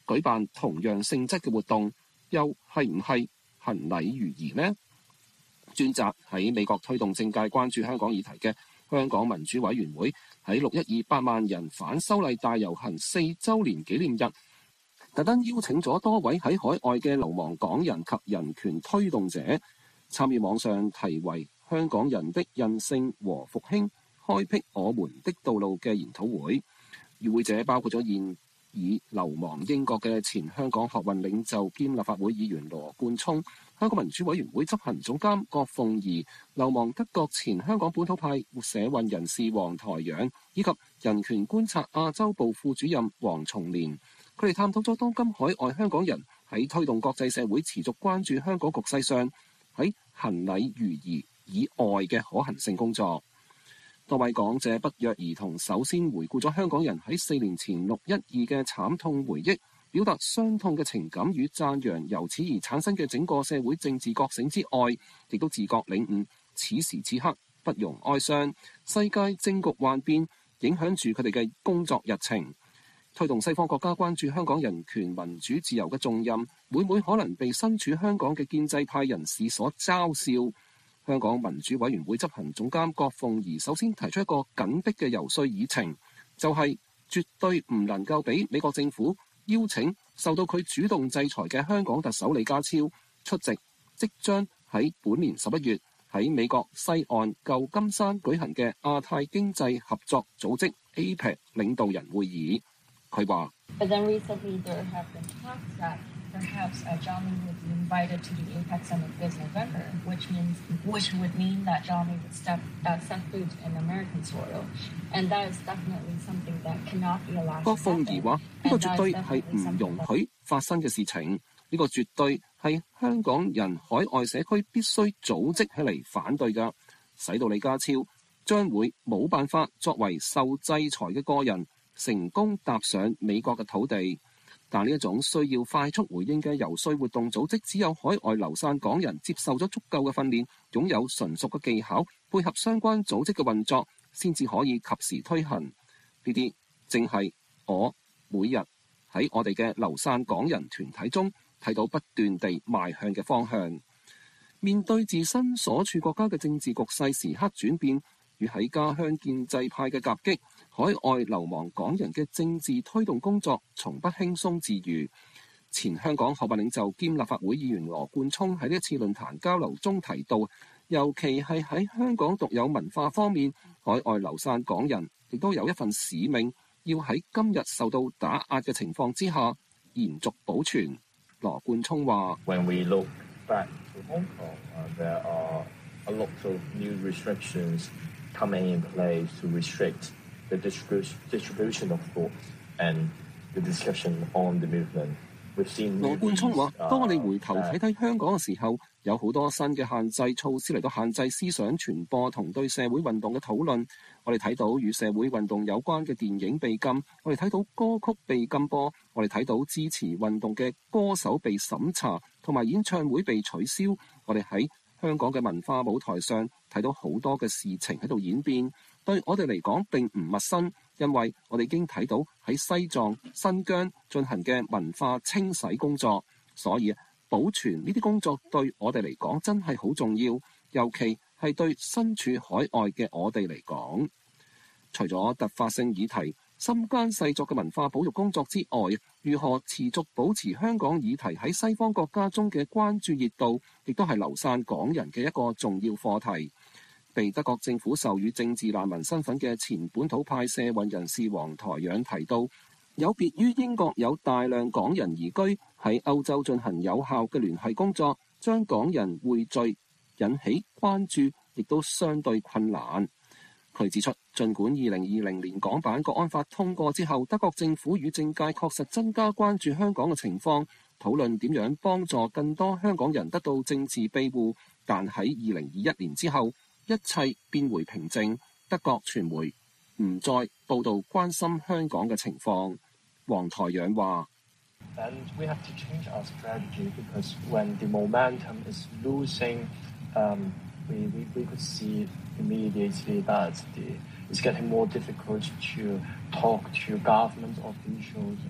舉辦同樣性質嘅活動，又係唔係行禮如儀呢？專責喺美國推動政界關注香港議題嘅香港民主委員會喺六一二百萬人反修例大遊行四週年紀念日，特登邀請咗多位喺海外嘅流亡港人及人權推動者參與網上題為《香港人的韌性和復興，開闢我們的道路》嘅研討會。與會者包括咗現已流亡英國嘅前香港學運領袖兼立法會議員羅冠聰、香港民主委員會執行總監郭鳳儀、流亡德國前香港本土派社運人士黃台仰，以及人權觀察亞洲部副主任黃松年。佢哋探討咗當今海外香港人喺推動國際社會持續關注香港局勢上，喺行禮如儀以外嘅可行性工作。多位講者不約而同首先回顧咗香港人喺四年前六一二嘅慘痛回憶，表達傷痛嘅情感與讚揚，由此而產生嘅整個社會政治覺醒之外，亦都自覺領悟此時此刻不容哀傷，世界政局幻變影響住佢哋嘅工作日程。推動西方國家關注香港人權民主自由嘅重任，會唔會可能被身處香港嘅建制派人士所嘲笑？香港民主委員會執行總監郭鳳儀首先提出一個緊迫嘅游說議程，就係、是、絕對唔能夠俾美國政府邀請受到佢主動制裁嘅香港特首李家超出席即將喺本年十一月喺美國西岸舊金山舉行嘅亞太經濟合作組織 A P E C 領導人會議。佢話 Perhaps uh, Jami would be invited to the A P E C summit this November, which means which would mean that Jami would step uh, set foot in American soil, and that is definitely something that cannot be allowed. 郭鳳儀話：呢個絕對係唔容許發生嘅事情，呢個絕對係香港人海外社區必須組織起嚟反對㗎，使到李家超將會冇辦法作為受制裁嘅個人成功踏上美國嘅土地。但呢一種需要快速回應嘅遊說活動組織，只有海外流散港人接受咗足夠嘅訓練，擁有純熟嘅技巧，配合相關組織嘅運作，先至可以及時推行。呢啲正係我每日喺我哋嘅流散港人團體中睇到不斷地邁向嘅方向。面對自身所處國家嘅政治局勢時刻轉變，與喺家鄉建制派嘅夾擊，海外流亡港人嘅政治推動工作從不輕鬆自如。前香港學運領袖兼立法會議員羅冠聰喺呢一次論壇交流中提到，尤其係喺香港獨有文化方面，海外流散港人亦都有一份使命，要喺今日受到打壓嘅情況之下延續保存。羅冠聰話：When we look back to Hong Kong, uh, there are a lot of new restrictions coming in place to restrict the distribution of thought and the discussion on the movement. 羅冠聰話：當我哋回頭睇睇香港嘅時候，有好多新嘅限制措施嚟到限制思想傳播同對社會運動嘅討論。我哋睇到與社會運動有關嘅電影被禁，我哋睇到歌曲被禁播，我哋睇到支持運動嘅歌手被審查，同埋演唱會被取消。我哋喺香港嘅文化舞台上睇到好多嘅事情喺度演變，對我哋嚟講並唔陌生，因為我哋已經睇到喺西藏、新疆進行嘅文化清洗工作，所以保存呢啲工作對我哋嚟講真係好重要，尤其係對身處海外嘅我哋嚟講。除咗突發性議題、深耕細作嘅文化保育工作之外，如何持續保持香港議題喺西方國家中嘅關注熱度，亦都係流散港人嘅一個重要課題。被德國政府授予政治難民身份嘅前本土派社運人士黃台仰提到，有別於英國有大量港人移居，喺歐洲進行有效嘅聯繫工作，將港人匯聚引起關注，亦都相對困難。佢指出，儘管二零二零年港版國安法通過之後，德國政府與政界確實增加關注香港嘅情況，討論點樣幫助更多香港人得到政治庇護，但喺二零二一年之後，一切變回平靜，德國傳媒唔再報導關心香港嘅情況。黃台仰話 ：And we have to change our strategy because when the momentum is losing, um, we, we, we could see immediately that the, it's getting more difficult to talk to government officials, uh,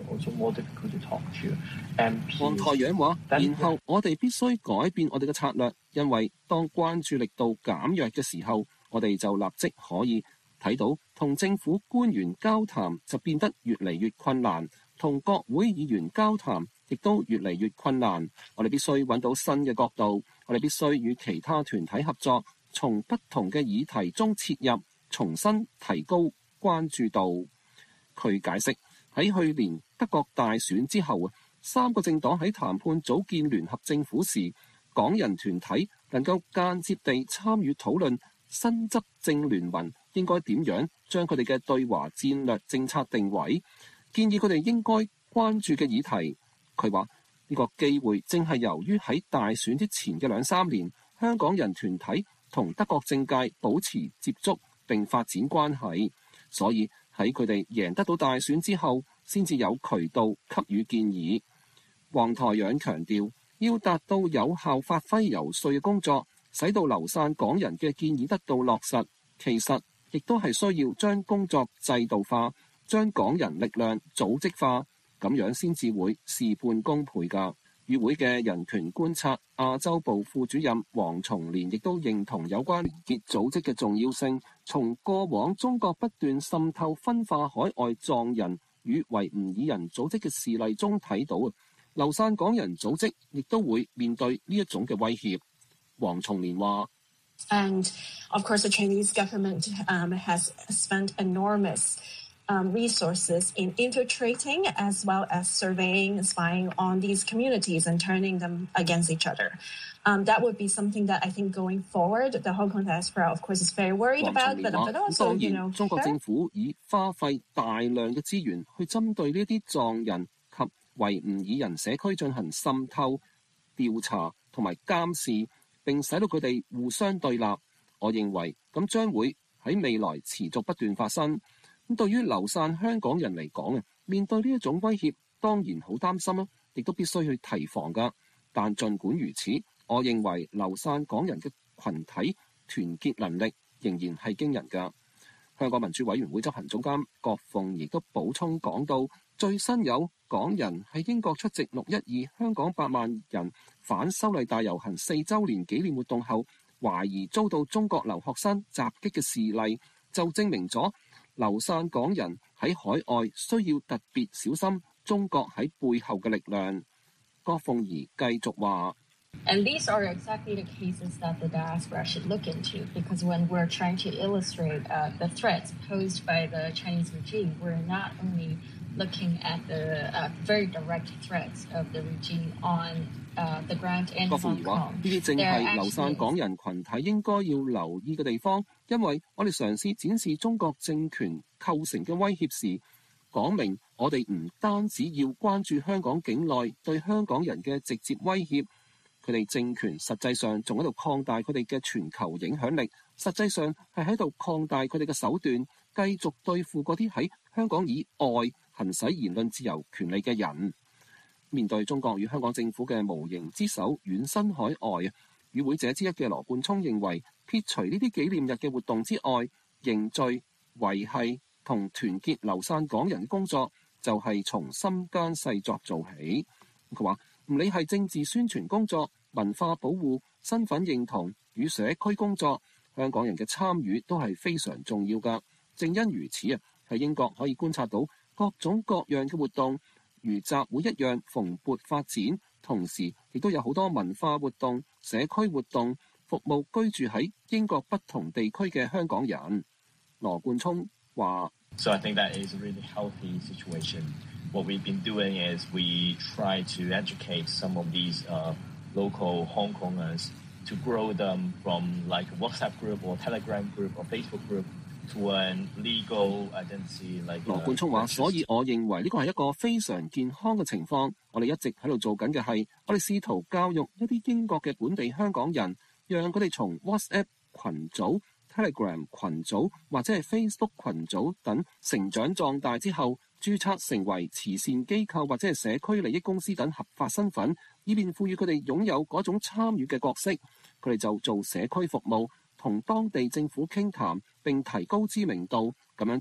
also more difficult to talk to. And 黃台仰話，然後我哋必須改變我哋嘅策略，因為當關注力度減弱嘅時候，我哋就立即可以睇到同政府官員交談就變得越嚟越困難，同國會議員交談亦都越嚟越困難。我哋必須揾到新嘅角度，我哋必須與其他團體合作，從不同嘅議題中切入，重新提高關注度。佢解釋，喺去年德國大選之後，三個政黨喺談判組建聯合政府時，港人團體能夠間接地參與討論新執政聯盟應該點樣將佢哋嘅對華戰略政策定位，建議佢哋應該關注嘅議題。佢話呢個機會正係由於喺大選之前嘅兩三年，香港人團體同德國政界保持接觸並發展關係，所以喺佢哋贏得到大選之後，先至有渠道給予建議。黃台仰強調，要達到有效發揮游說嘅工作，使到流散港人嘅建議得到落實，其實亦都係需要將工作制度化，將港人力量組織化，咁樣先至會事半功倍㗎。與會嘅人權觀察亞洲部副主任黃松年亦都認同有關連結組織嘅重要性。從過往中國不斷滲透分化海外藏人與維吾爾人組織嘅事例中睇到，流散港人組織亦都會面對呢一種嘅威脅。黃松年話 And of course the Chinese government um, has spent enormous Um, resources in infiltrating as well as surveying, spying on these communities and turning them against each other. Um, that would be something that I think going forward, the Hong Kong diaspora, of course, is very worried about. But, but also, you know, 中國政府以花費大量嘅資源去針對呢啲藏人及維吾爾人社區進行滲透、調查同埋監視，並使到佢哋互相對立。我認為咁將會喺未來持續不斷發生。咁對於流散香港人嚟講啊，面對呢一種威脅，當然好擔心啦，亦都必須去提防㗎。但儘管如此，我認為流散港人嘅群體團結能力仍然係驚人㗎。香港民主委員會執行總監郭鳳亦都補充講到，最新有港人喺英國出席六一二香港百萬人反修例大遊行四週年紀念活動後，懷疑遭到中國留學生襲擊嘅事例，就證明咗流散港人喺海外需要特別小心中國喺背後嘅力量。郭鳳儀繼續話 And these are exactly the cases that the diaspora should look into, because when we're trying to illustrate uh, the threats posed by the Chinese regime, we're not only looking at the uh, very direct threats of the regime on uh, the ground in Hong Kong. 呢啲正係流散港人群體應該要留意嘅地方，因為我哋嘗試展示中國政權構成嘅威脅時，講明我哋唔單止要關注香港境內對香港人嘅直接威脅，佢哋政權實際上仲喺度擴大佢哋嘅全球影響力，實際上係喺度擴大佢哋嘅手段，繼續對付嗰啲喺香港以外行使言論自由權利嘅人。面對中國與香港政府嘅無形之手遠身海外，與會者之一嘅羅冠聰認為，撇除呢啲紀念日嘅活動之外，凝聚、維繫同團結流散港人工作就係從心間細作做起。佢話唔理係政治宣傳工作、文化保護、身份認同與社區工作，香港人嘅參與都係非常重要㗎。正因如此啊，喺英國可以觀察到各種各樣嘅活動，如集會一樣蓬勃發展，同時亦都有好多文化活動、社區活動，服務居住喺英國不同地區嘅香港人。羅冠聰話 So I think that is a really healthy situation. What we've been doing is we try to educate some of these uh, local Hong Kongers to grow them from like a WhatsApp group or Telegram group or Facebook group to an legal identity like 羅冠聰話，所以我認為呢個係一個非常健康嘅情況。我哋一直喺度做緊嘅係，我哋試圖教育一啲英國嘅本地香港人，讓佢哋從 WhatsApp 群組、Telegram 群組或者係 Facebook 群組等成長壯大之後，註冊成為慈善機構或者係社區利益公司等合法身份，以便賦予佢哋擁有嗰種參與嘅角色。佢哋就做社區服務，同當地政府傾談並提高知名度。咁樣做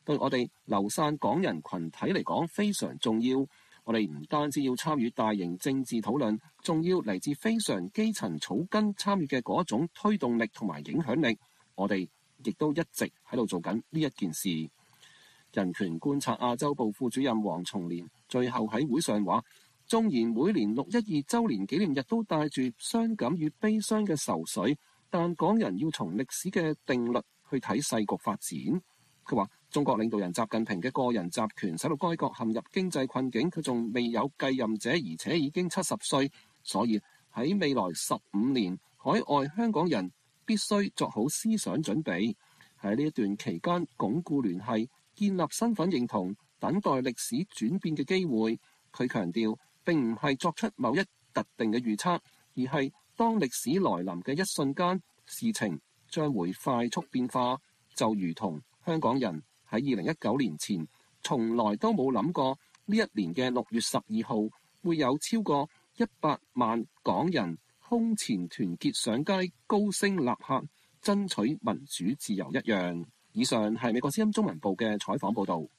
對我哋流散港人群體嚟講非常重要。我哋唔單止要參與大型政治討論，仲要嚟自非常基層草根參與嘅嗰種推動力同埋影響力。我哋亦都一直喺度做緊呢一件事。人權觀察亞洲部副主任黃松年最後喺會上話，縱然每年六一二週年紀念日都帶住傷感與悲傷嘅愁緒，但港人要從歷史嘅定律去睇世局發展。佢話中國領導人習近平嘅個人集權使到該國陷入經濟困境，佢仲未有繼任者，而且已經七十歲，所以喺未來十五年，海外香港人必須作好思想準備，喺呢一段期間鞏固聯繫，建立身份認同，等待歷史轉變嘅機會。佢強調並唔係作出某一特定嘅預測，而係當歷史來臨嘅一瞬間，事情將會快速變化，就如同香港人喺二零一九年前從來都冇諗過呢一年嘅六月十二號會有超過一百萬港人空前團結上街，高聲吶喊爭取民主自由一樣。以上係美國之音中文部嘅採訪報導。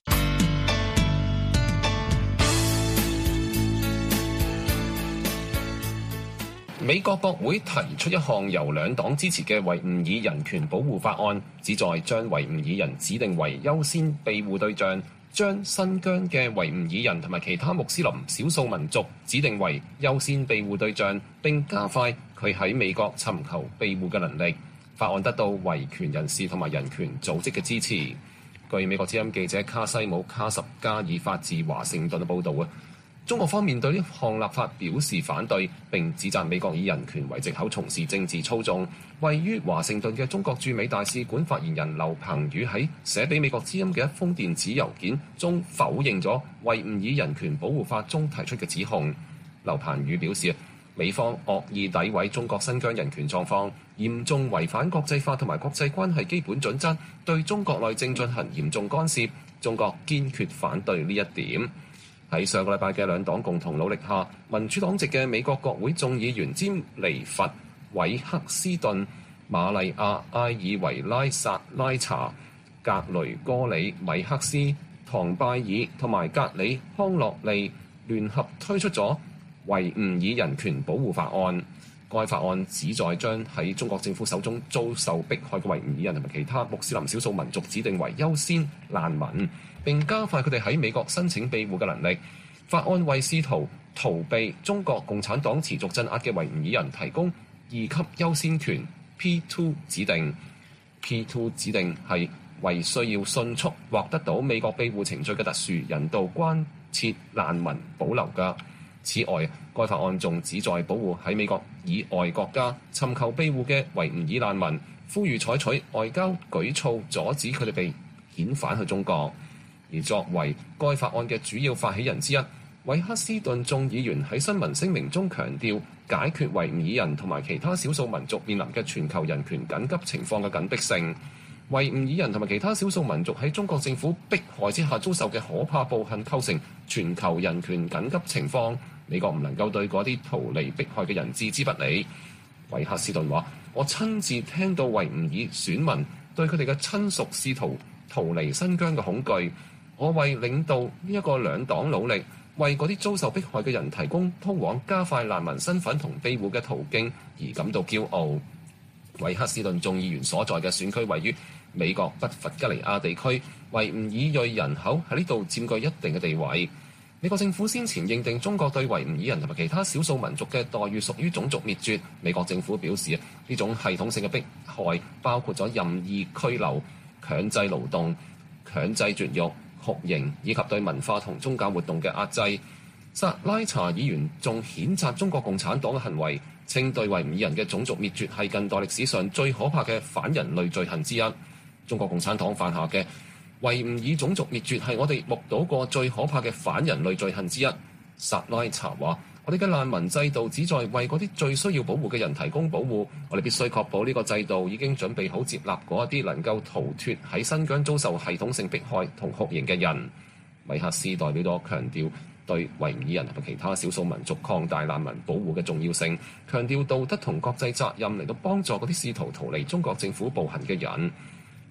美國國會提出一項由兩黨支持嘅維吾爾人權保護法案，旨在將維吾爾人指定為優先庇護對象，將新疆嘅維吾爾人同埋其他穆斯林少數民族指定為優先庇護對象，並加快佢喺美國尋求庇護嘅能力。法案得到維權人士同埋人權組織嘅支持。據美國之音記者卡西姆卡什加爾發自華盛頓嘅報導啊，中國方面對呢項立法表示反對，並指責美國以人權為藉口從事政治操縱。位於華盛頓嘅中國駐美大使館發言人劉鵬宇喺寫俾美國之音嘅一封電子郵件中否認咗維吾爾人權保護法中提出嘅指控。劉鵬宇表示，美方惡意詆毀中國新疆人權狀況，嚴重違反國際法同埋國際關係基本準則，對中國內政進行嚴重干涉。中國堅決反對呢一點。喺上個禮拜嘅兩黨共同努力下，民主黨籍嘅美國國會眾議員詹尼弗·韋克斯頓、瑪麗亞·埃爾維拉·薩拉查、格雷戈里·米克斯、唐拜爾同埋格里康洛利聯合推出咗維吾爾人權保護法案。該法案旨在將喺中國政府手中遭受迫害嘅維吾爾人同埋其他穆斯林少數民族指定為優先難民，並加快佢哋喺美國申請庇護嘅能力。法案為試圖逃避中國共產黨持續鎮壓嘅維吾爾人提供二級優先權 P 二 指定。P 二 指定係為需要迅速獲得到美國庇護程序嘅特殊人道關切難民保留㗎。此外，該法案仲旨在保護喺美國以外國家尋求庇護嘅維吾爾難民，呼籲採取外交舉措阻止佢哋被遣返去中國。而作為該法案嘅主要發起人之一，韋克斯頓眾議員喺新聞聲明中強調，解決維吾爾人同埋其他少數民族面臨嘅全球人權緊急情況嘅緊迫性。維吾爾人同埋其他少數民族喺中國政府迫害之下遭受嘅可怕暴行構成全球人權緊急情況。美國唔能夠對嗰啲逃離迫害嘅人置之不理。韋克斯頓話：我親自聽到維吾爾選民對佢哋嘅親屬試圖逃離新疆嘅恐懼。我為領導呢一個兩黨努力，為嗰啲遭受迫害嘅人提供通往加快難民身份同庇護嘅途徑而感到驕傲。韋克斯頓眾議員所在嘅選區位於美國北弗吉尼亞地區，維吾爾裔人口喺呢度佔據一定嘅地位。美國政府先前認定中國對維吾爾人同埋其他少數民族嘅待遇屬於種族滅絕。美國政府表示，呢種系統性嘅迫害包括咗任意拘留、強制勞動、強制絕育、酷刑以及對文化同宗教活動嘅壓制。薩拉查議員仲譴責中國共產黨嘅行為，稱對維吾爾人嘅種族滅絕係近代歷史上最可怕嘅反人類罪行之一。中國共產黨犯下嘅維吾爾種族滅絕係我哋目睹過最可怕嘅反人類罪行之一。薩拉查話：我哋嘅難民制度旨在為嗰啲最需要保護嘅人提供保護，我哋必須確保呢個制度已經準備好接納嗰一啲能夠逃脫喺新疆遭受系統性迫害同酷刑嘅人。米克斯代表咗強調對維吾爾人同其他少數民族擴大難民保護嘅重要性，強調道德同國際責任嚟到幫助嗰啲試圖逃離中國政府暴行嘅人。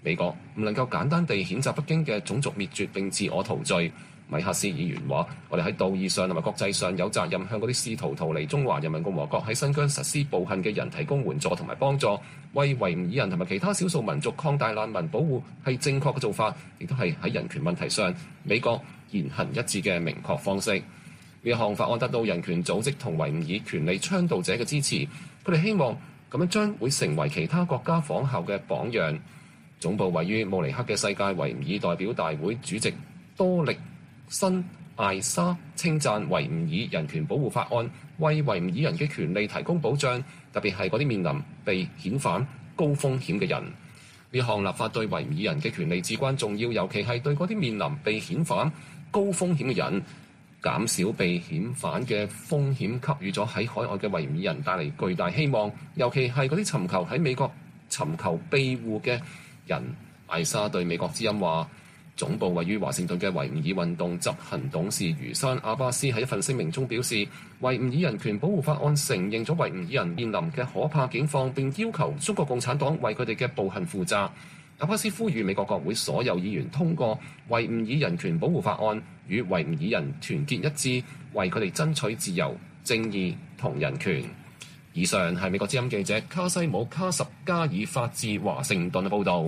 美國唔能夠簡單地譴責北京嘅種族滅絕並自我陶醉。米克斯議員話：我哋喺道義上同埋國際上有責任向嗰啲試圖逃離中華人民共和國喺新疆實施暴行嘅人提供援助同埋幫助，為維吾爾人同埋其他少數民族擴大難民保護係正確嘅做法，亦都係喺人權問題上美國言行一致嘅明確方式。呢一項法案得到人權組織同維吾爾權利倡導者嘅支持，佢哋希望咁樣將會成為其他國家仿效嘅榜樣。總部位於慕尼黑嘅世界維吾爾代表大會主席多力新艾沙稱讚維吾爾人權保護法案為維吾爾人嘅權利提供保障，特別係嗰啲面臨被遣返高風險嘅人。呢項立法對維吾爾人嘅權利至關重要，尤其係對嗰啲面臨被遣返高風險嘅人。減少被遣返嘅風險給予咗喺海外嘅維吾爾人帶嚟巨大希望，尤其係嗰啲尋求喺美國尋求庇護嘅人。艾莎對美國之音話：總部位於華盛頓嘅維吾爾運動執行董事余山阿巴斯喺一份聲明中表示，維吾爾人權保護法案承認咗維吾爾人面臨嘅可怕境況，並要求中國共產黨為佢哋嘅暴行負責。阿巴斯呼籲美國國會所有議員通過維吾爾人權保護法案，與維吾爾人團結一致，為佢哋爭取自由、正義同人權。以上係美國之音記者卡西姆卡什加爾發自華盛頓嘅報導。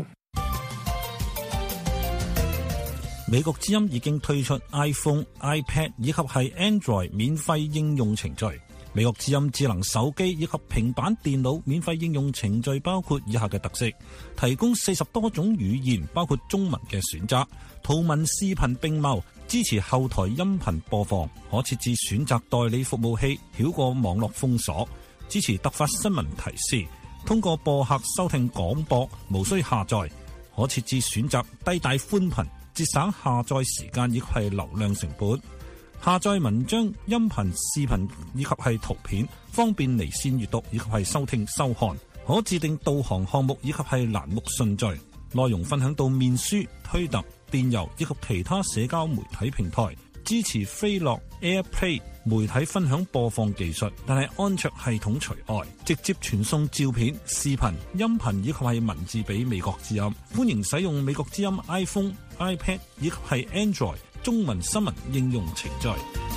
美國之音已經推出 iPhone、iPad 以及係 Android 免費應用程序。美國之音智能手機以及平板電腦免費應用程序包括以下嘅特色：提供四十多種語言，包括中文嘅選擇，圖文視頻並茂，支持後台音頻播放，可設置選擇代理服務器，繞過網絡封鎖，支持突發新聞提示，通過播客收聽廣播，無需下載，可設置選擇低帶寬頻，節省下載時間以及係流量成本。下載文章、音頻、視頻以及係圖片，方便離線閱讀以及係收聽收看。可自定導航項目以及係欄目順序。內容分享到面書、推特、電郵以及其他社交媒體平台。支持飛樂 AirPlay 媒體分享播放技術，但係安卓系統除外。直接傳送照片、視頻、音頻以及係文字俾美國之音。歡迎使用美國之音 iPhone、iPad 以及係 Android中文新聞應用程序。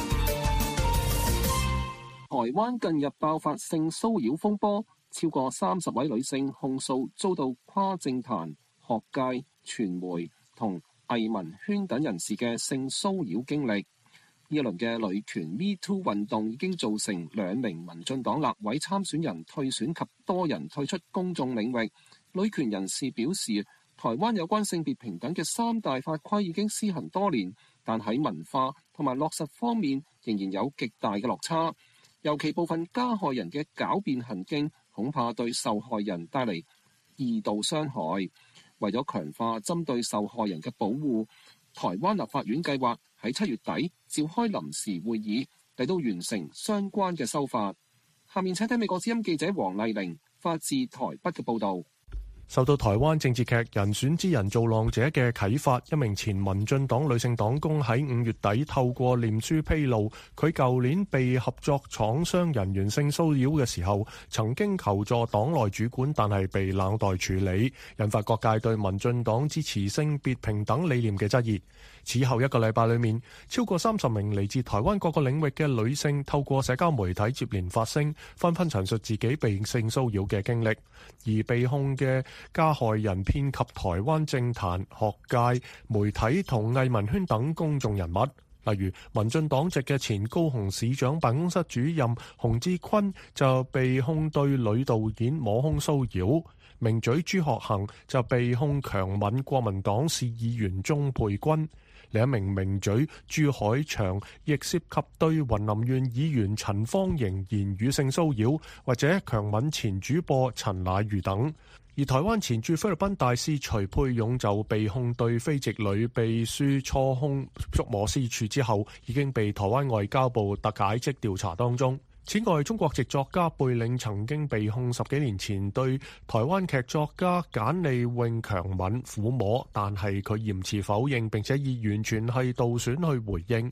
台灣近日爆發性騷擾風波，超過三十位女性控訴遭到跨政壇、學界、傳媒同藝文圈等人士嘅性騷擾經歷。呢一輪嘅女權 Me Too 運動已經造成兩名民進黨立委參選人退選及多人退出公眾領域。女權人士表示，台灣有關性別平等嘅三大法規已經施行多年，但喺文化同埋落實方面仍然有極大嘅落差，尤其部分加害人嘅狡辯行徑恐怕對受害人帶嚟二度傷害。為咗強化針對受害人嘅保護，台灣立法院計劃喺七月底召開臨時會議，嚟到完成相關嘅修法。下面請睇美國之音記者黃麗玲發自台北嘅報導。 受到台灣政治劇《人選之人造浪者》嘅啟發，一名前民進黨女性黨工喺五月底透過臉書披露，佢舊年被合作廠商人員性騷擾嘅時候，曾經求助黨內主管，但係被冷待處理，引發各界對民進黨支持性別平等理念嘅質疑。此後一個禮拜裏面，超過三十名嚟自台灣各個領域嘅女性透過社交媒體接連發聲，紛紛陳述自己被性騷擾嘅經歷，而被控嘅加害人遍及台灣政壇、學界、媒體同藝文圈等公眾人物，例如民進黨籍嘅前高雄市長辦公室主任洪志坤就被控對女導演摸胸騷擾，名嘴朱學恆就被控強吻國民黨市議員鍾沛君。另一名名嘴朱海翔亦涉及對雲林縣議員陳芳瑩言語性騷擾，或者強吻前主播陳乃瑜等。而台灣前駐菲律賓大使徐沛勇就被控對非籍女秘書初兇觸摸私處之後，已經被台灣外交部特解職調查當中。此外，中國籍作家貝嶺曾經被控十幾年前對台灣劇作家簡莉穎強吻撫摸，但係佢嚴詞否認，並且以完全係盜選去回應。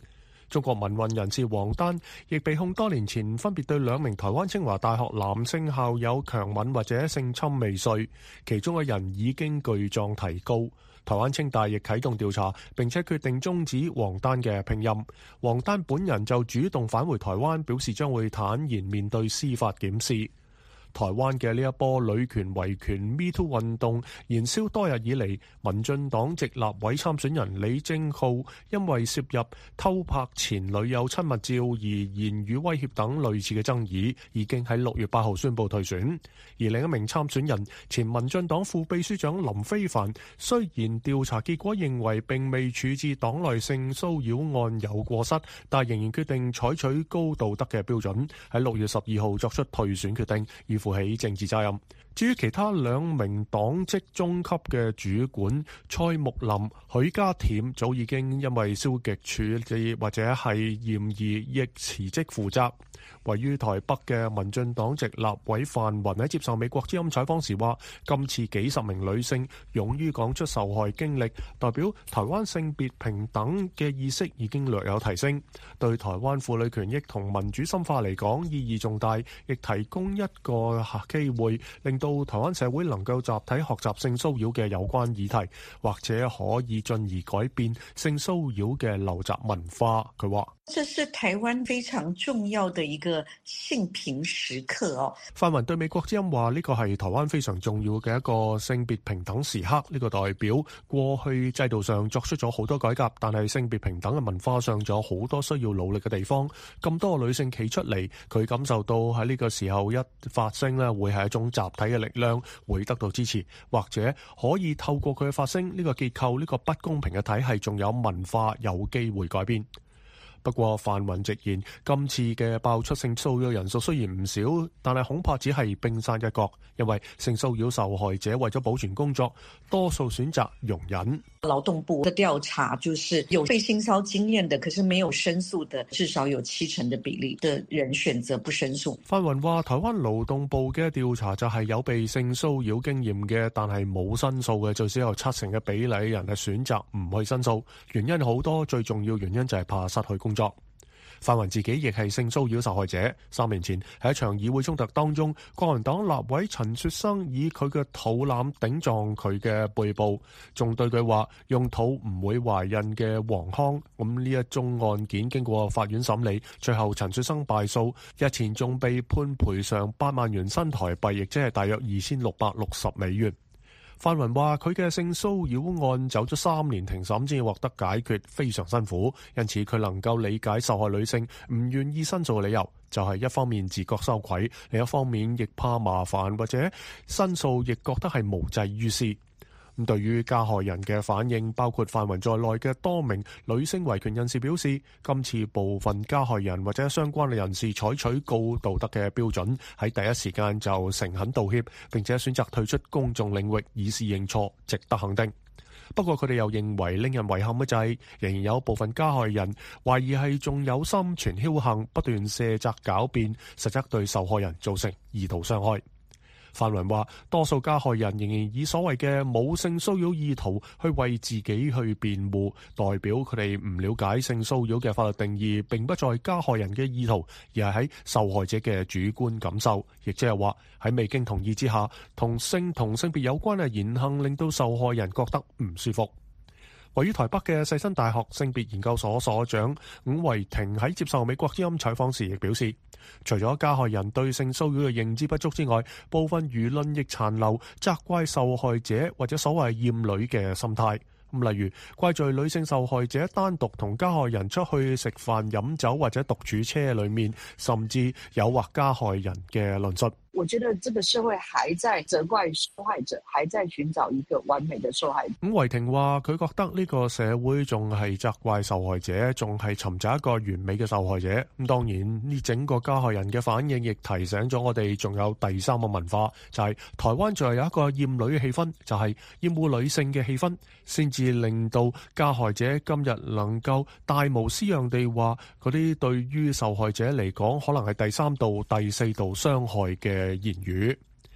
中國民運人士王丹亦被控多年前分別對兩名台灣清華大學男性校友強吻或者性侵未遂，其中一人已經具狀提告。台灣清大亦啟動調查，並且決定終止王丹嘅聘任。王丹本人就主動返回台灣，表示將會坦然面對司法檢視。台灣嘅呢一波女權維權 Me Too 運動燃燒多日以嚟，民進黨籍立委參選人李正浩因為涉入偷拍前女友親密照而言語威脅等類似嘅爭議，已經喺六月八號宣布退選。而另一名參選人前民進黨副秘書長林飛帆，雖然調查結果認為並未處置黨內性騷擾案有過失，但仍然決定採取高道德嘅標準，喺六月十二號作出退選決定，以負起政治責任。至於其他兩名黨職中級嘅主管蔡木林、許家恬，早已經因為消極處理或者係嫌疑亦辭職負責。位於台北嘅民進黨籍立委范雲喺接受美國之音採訪時話，今次幾十名女性勇於講出受害經歷，代表台灣性別平等嘅意識已經略有提升，對台灣婦女權益同民主深化嚟講意義重大，亦提供一個機會令到台灣社會能夠集體學習性騷擾嘅有關議題，或者可以進而改變性騷擾嘅陋習文化。佢話： 這是台灣非常重要的一個性平時刻哦。 范雲對美國之音話：呢個係台灣非常重要嘅一個性別平等時刻。呢個代表過去制度上作出咗好多改革，但係性別平等嘅文化上仲有好多需要努力嘅地方。咁多女性企出嚟，佢感受到喺呢個時候一發聲咧，會係一種集體嘅力量，會得到支持，或者可以透過佢嘅發聲，呢個結構，呢個不公平嘅體系，仲有文化有機會改變。不過范雲直言，今次嘅爆出性騷擾人數雖然唔少，但係恐怕只係冰山一角，因為性騷擾受害者為咗保存工作，多數選擇容忍。 勞動部的調查就是有被性騷擾經驗的，可是沒有申訴的，至少有七成的比例的人選擇不申訴。 范雲話：台灣勞動部嘅調查就係有被性騷擾經驗嘅，但係冇申訴嘅，最少有七成嘅比例人係選擇唔去申訴，原因好多，最重要原因就係怕失去工作。范雲自己亦係性騷擾受害者。三年前喺一場議會衝突當中，國民黨立委陳雪生以佢嘅肚腩頂撞佢嘅背部，仲對佢話用肚唔會懷孕嘅黃腔。咁呢一宗案件經過法院審理，最後陳雪生敗訴，日前仲被判賠償八萬元新台幣，亦即係大約二千六百六十美元。范雲話：佢嘅性騷擾案走咗三年庭審先獲得解決，非常辛苦，因此佢能夠理解受害女性唔願意申訴嘅理由，就係一方面自覺羞愧，另一方面亦怕麻煩，或者申訴亦覺得係無濟於事。咁對於加害人嘅反應，包括范雲在內嘅多名女性維權人士表示，今次部分加害人或者相關嘅人士採取高道德嘅標準，喺第一時間就誠懇道歉，並且選擇退出公眾領域以示認錯，值得肯定。不過佢哋又認為令人遺憾嘅就係，仍然有部分加害人懷疑係仲有心存僥倖，不斷卸責狡辯，實則對受害人造成意圖傷害。范雲話：多數加害人仍然以所謂嘅冇性騷擾意圖去為自己去辯護，代表佢哋唔了解性騷擾嘅法律定義，並不在加害人嘅意圖，而係喺受害者嘅主觀感受，亦即係話喺未經同意之下，同性同性別有關嘅言行令到受害人覺得唔舒服。位於台北嘅世新大學性別研究所所長伍維婷喺接受美國之音採訪時亦表示，除咗加害人對性騷擾嘅認知不足之外，部分輿論亦殘留責怪受害者或者所謂厭女嘅心態。咁例如怪罪女性受害者單獨同加害人出去食飯飲酒或者獨處車裡面，甚至誘惑加害人嘅論述。 我覺得這個社會還在責怪受害者，還在尋找一個完美的受害者。 伍維婷話：佢覺得呢個社會仲係責怪受害者，仲係尋找一個完美嘅受害者。咁當然呢整個加害人嘅反應，亦提醒咗我哋仲有第三個文化，就係台灣仲係有一個厭女嘅氣氛，就係厭惡女性嘅氣氛，先至令到加害者今日能夠大無私樣地話嗰啲對於受害者嚟講可能係第三度、第四度傷害嘅言語。伍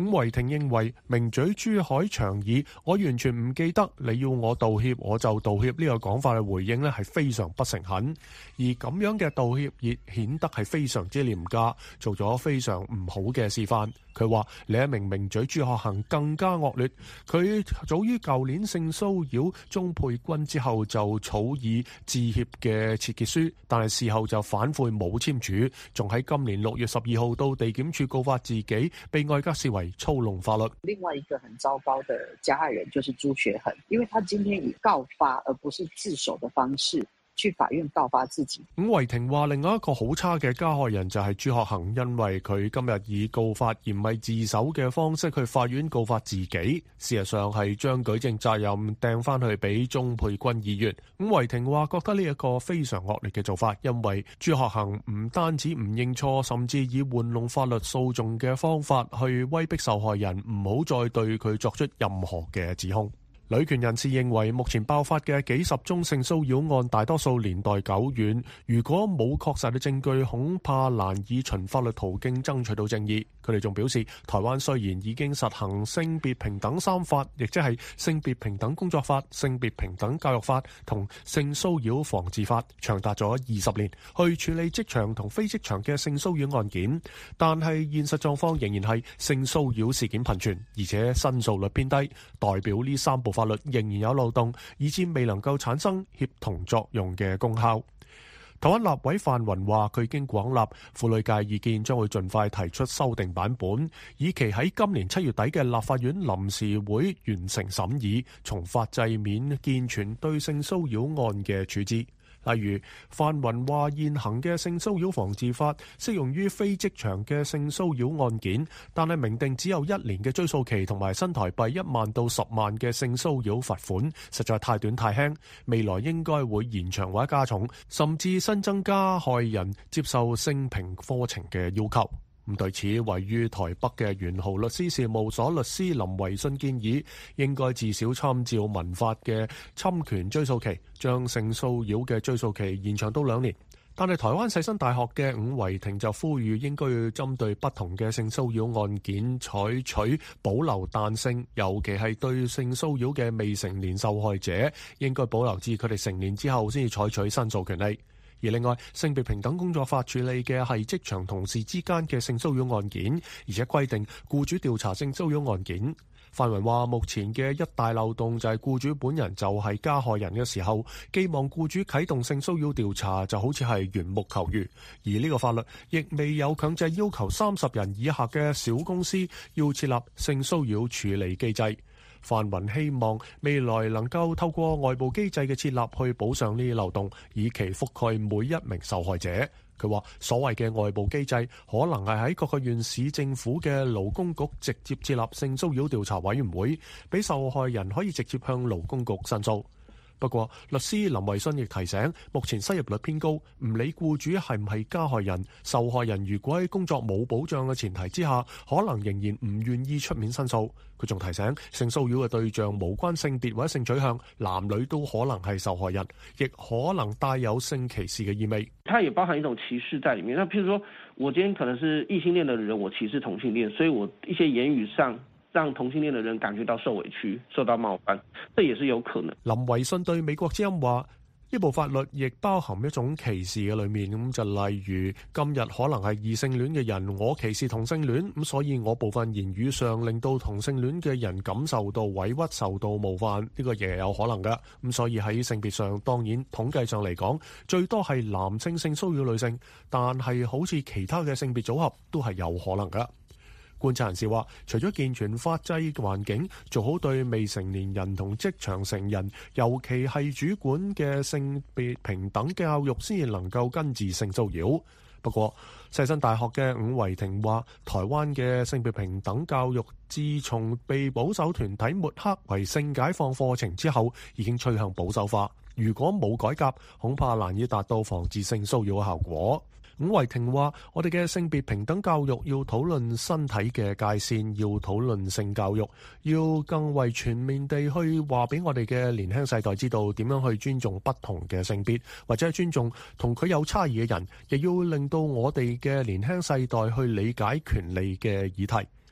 伍維庭認為名嘴朱凱翔以我完全唔記得你要我道歉我就道歉呢個講法嘅回應呢係非常不誠懇，而咁樣嘅道歉亦顯得係非常之廉價，做咗非常唔好嘅示範。佢話另一名名嘴朱學恒更加惡劣，佢早於舊年性騷擾鍾沛君之後就草擬致歉嘅切結書，但係事後就反悔冇簽署，仲喺今年六月十二號到地檢處告發自己，被外界視為操弄法律。 另外一個很糟糕的加害人就是朱學恆，因為他今天以告發而不是自首的方式去法院告發自己。 伍維庭話另外一個好差嘅加害人就係朱學恆，因為佢今日以告發而唔係自首嘅方式去法院告發自己，事實上係將舉證責任掟翻去俾鍾沛君議員。伍維庭話覺得呢一個非常惡劣嘅做法，因為朱學恆唔單止唔認錯，甚至以玩弄法律訴訟嘅方法去威逼受害人唔好再對佢作出任何嘅指控。女權人士認為，目前爆發嘅幾十宗性騷擾案大多數年代久遠，如果冇確實嘅證據，恐怕難以循法律途徑爭取到正義。佢哋仲表示，台灣雖然已經實行性別平等三法，亦即係性別平等工作法、性別平等教育法同性騷擾防治法，長達咗二十年，去處理職場同非職場嘅性騷擾案件，但係現實狀況仍然係性騷擾事件頻傳，而且申訴率偏低，代表呢三部法律仍然有漏洞，以致未能夠產生協同作用嘅功效。台灣立委范雲話，佢經廣納婦女界意見，將會盡快提出修訂版本，以期喺今年七月底嘅立法院臨時會完成審議，從法制免健全對性騷擾案嘅處置。例如，范雲話現行嘅性騷擾防治法適用於非職場嘅性騷擾案件，但係明定只有一年嘅追訴期同埋新台幣一萬到十萬嘅性騷擾罰款，實在太短太輕，未來應該會延長或者加重，甚至新增加害人接受性平課程嘅要求。咁對此，位於台北嘅元豪律師事務所律師林維信建議，應該至少參照民法嘅侵權追訴期，將性騷擾嘅追訴期延長到兩年。但係台灣世新大學嘅伍維庭就呼籲，應該要針對不同嘅性騷擾案件採取保留彈性，尤其係對性騷擾嘅未成年受害者，應該保留至佢哋成年之後先至採取申訴權利。而另外，性別平等工作法處理嘅係職場同事之間嘅性騷擾案件，而且規定僱主調查性騷擾案件。范雲話，目前嘅一大漏洞就係僱主本人就係加害人嘅時候，寄望僱主啟動性騷擾調查就好似係緣木求魚，而呢個法律亦未有強制要求三十人以下嘅小公司要設立性騷擾處理機制。范雲希望未來能夠透過外部機制嘅設立去補上呢啲漏洞，以期覆蓋每一名受害者。佢話所謂嘅外部機制可能係喺各個縣市政府嘅勞工局直接設立性騷擾調查委員會，俾受害人可以直接向勞工局申訴。不過，律師林維信亦提醒，目前失業率偏高，唔理僱主係唔係加害人，受害人如果喺工作冇保障嘅前提之下，可能仍然唔願意出面申訴。佢仲提醒，性騷擾嘅對象無關性別或者性取向，男女都可能係受害人，亦可能帶有性歧視嘅意味。 它也包含一種歧視在裡面。那譬如說，我今天可能是異性戀的人，我歧視同性戀，所以我一些言語上讓同性戀的人感覺到受委屈、受到冒犯，這也是有可能。 林維信對美國之音話，呢部法律亦包含一種歧視嘅裏面，咁就例如今日可能係異性戀嘅人，我歧視同性戀，咁所以我部分言語上令到同性戀嘅人感受到委屈、受到冒犯，呢個亦有可能㗎。咁所以喺性別上，當然統計上嚟講，最多係男性性騷擾女性，但係好似其他嘅性別組合都係有可能㗎。觀察人士話，除咗健全法制環境，做好對未成年人同職場成人，尤其係主管嘅性別平等教育，先至能夠根治性騷擾。不過，世新大學嘅伍維庭話，台灣嘅性別平等教育自從被保守團體抹黑為性解放課程之後，已經趨向保守化。如果冇改革，恐怕難以達到防治性騷擾嘅效果。伍維庭話，我哋嘅性別平等教育要討論身體嘅界線，要討論性教育，要更為全面地去話俾我哋嘅年輕世代知道點樣去尊重不同嘅性別，或者係尊重同佢有差異嘅人，亦要令到我哋嘅年輕世代去理解權利嘅議題。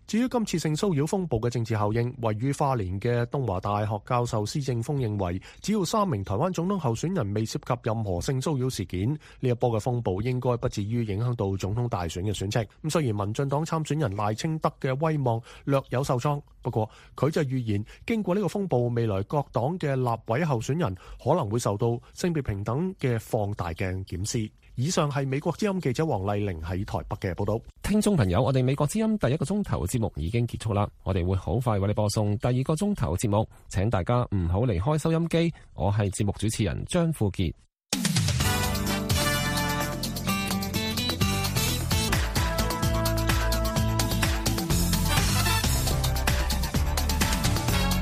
至於今次性騷擾風暴嘅政治效應，位於花蓮嘅東華大學教授施正峰認為，只要三名台灣總統候選人未涉及任何性騷擾事件，呢一波嘅風暴應該不至於影響到總統大選嘅選情。咁雖然民進黨參選人賴清德嘅威望略有受創，不過佢就預言，經過呢個風暴，未來各黨嘅立委候選人可能會受到性別平等嘅放大鏡檢視。以上係美國之音記者黃麗玲喺台北嘅報道。 聽眾朋友，我哋美國之音第一個鐘頭節目已經結束啦，我哋會好快為你播送第二個鐘頭節目，請大家唔好離開收音機。我係節目主持人張富傑。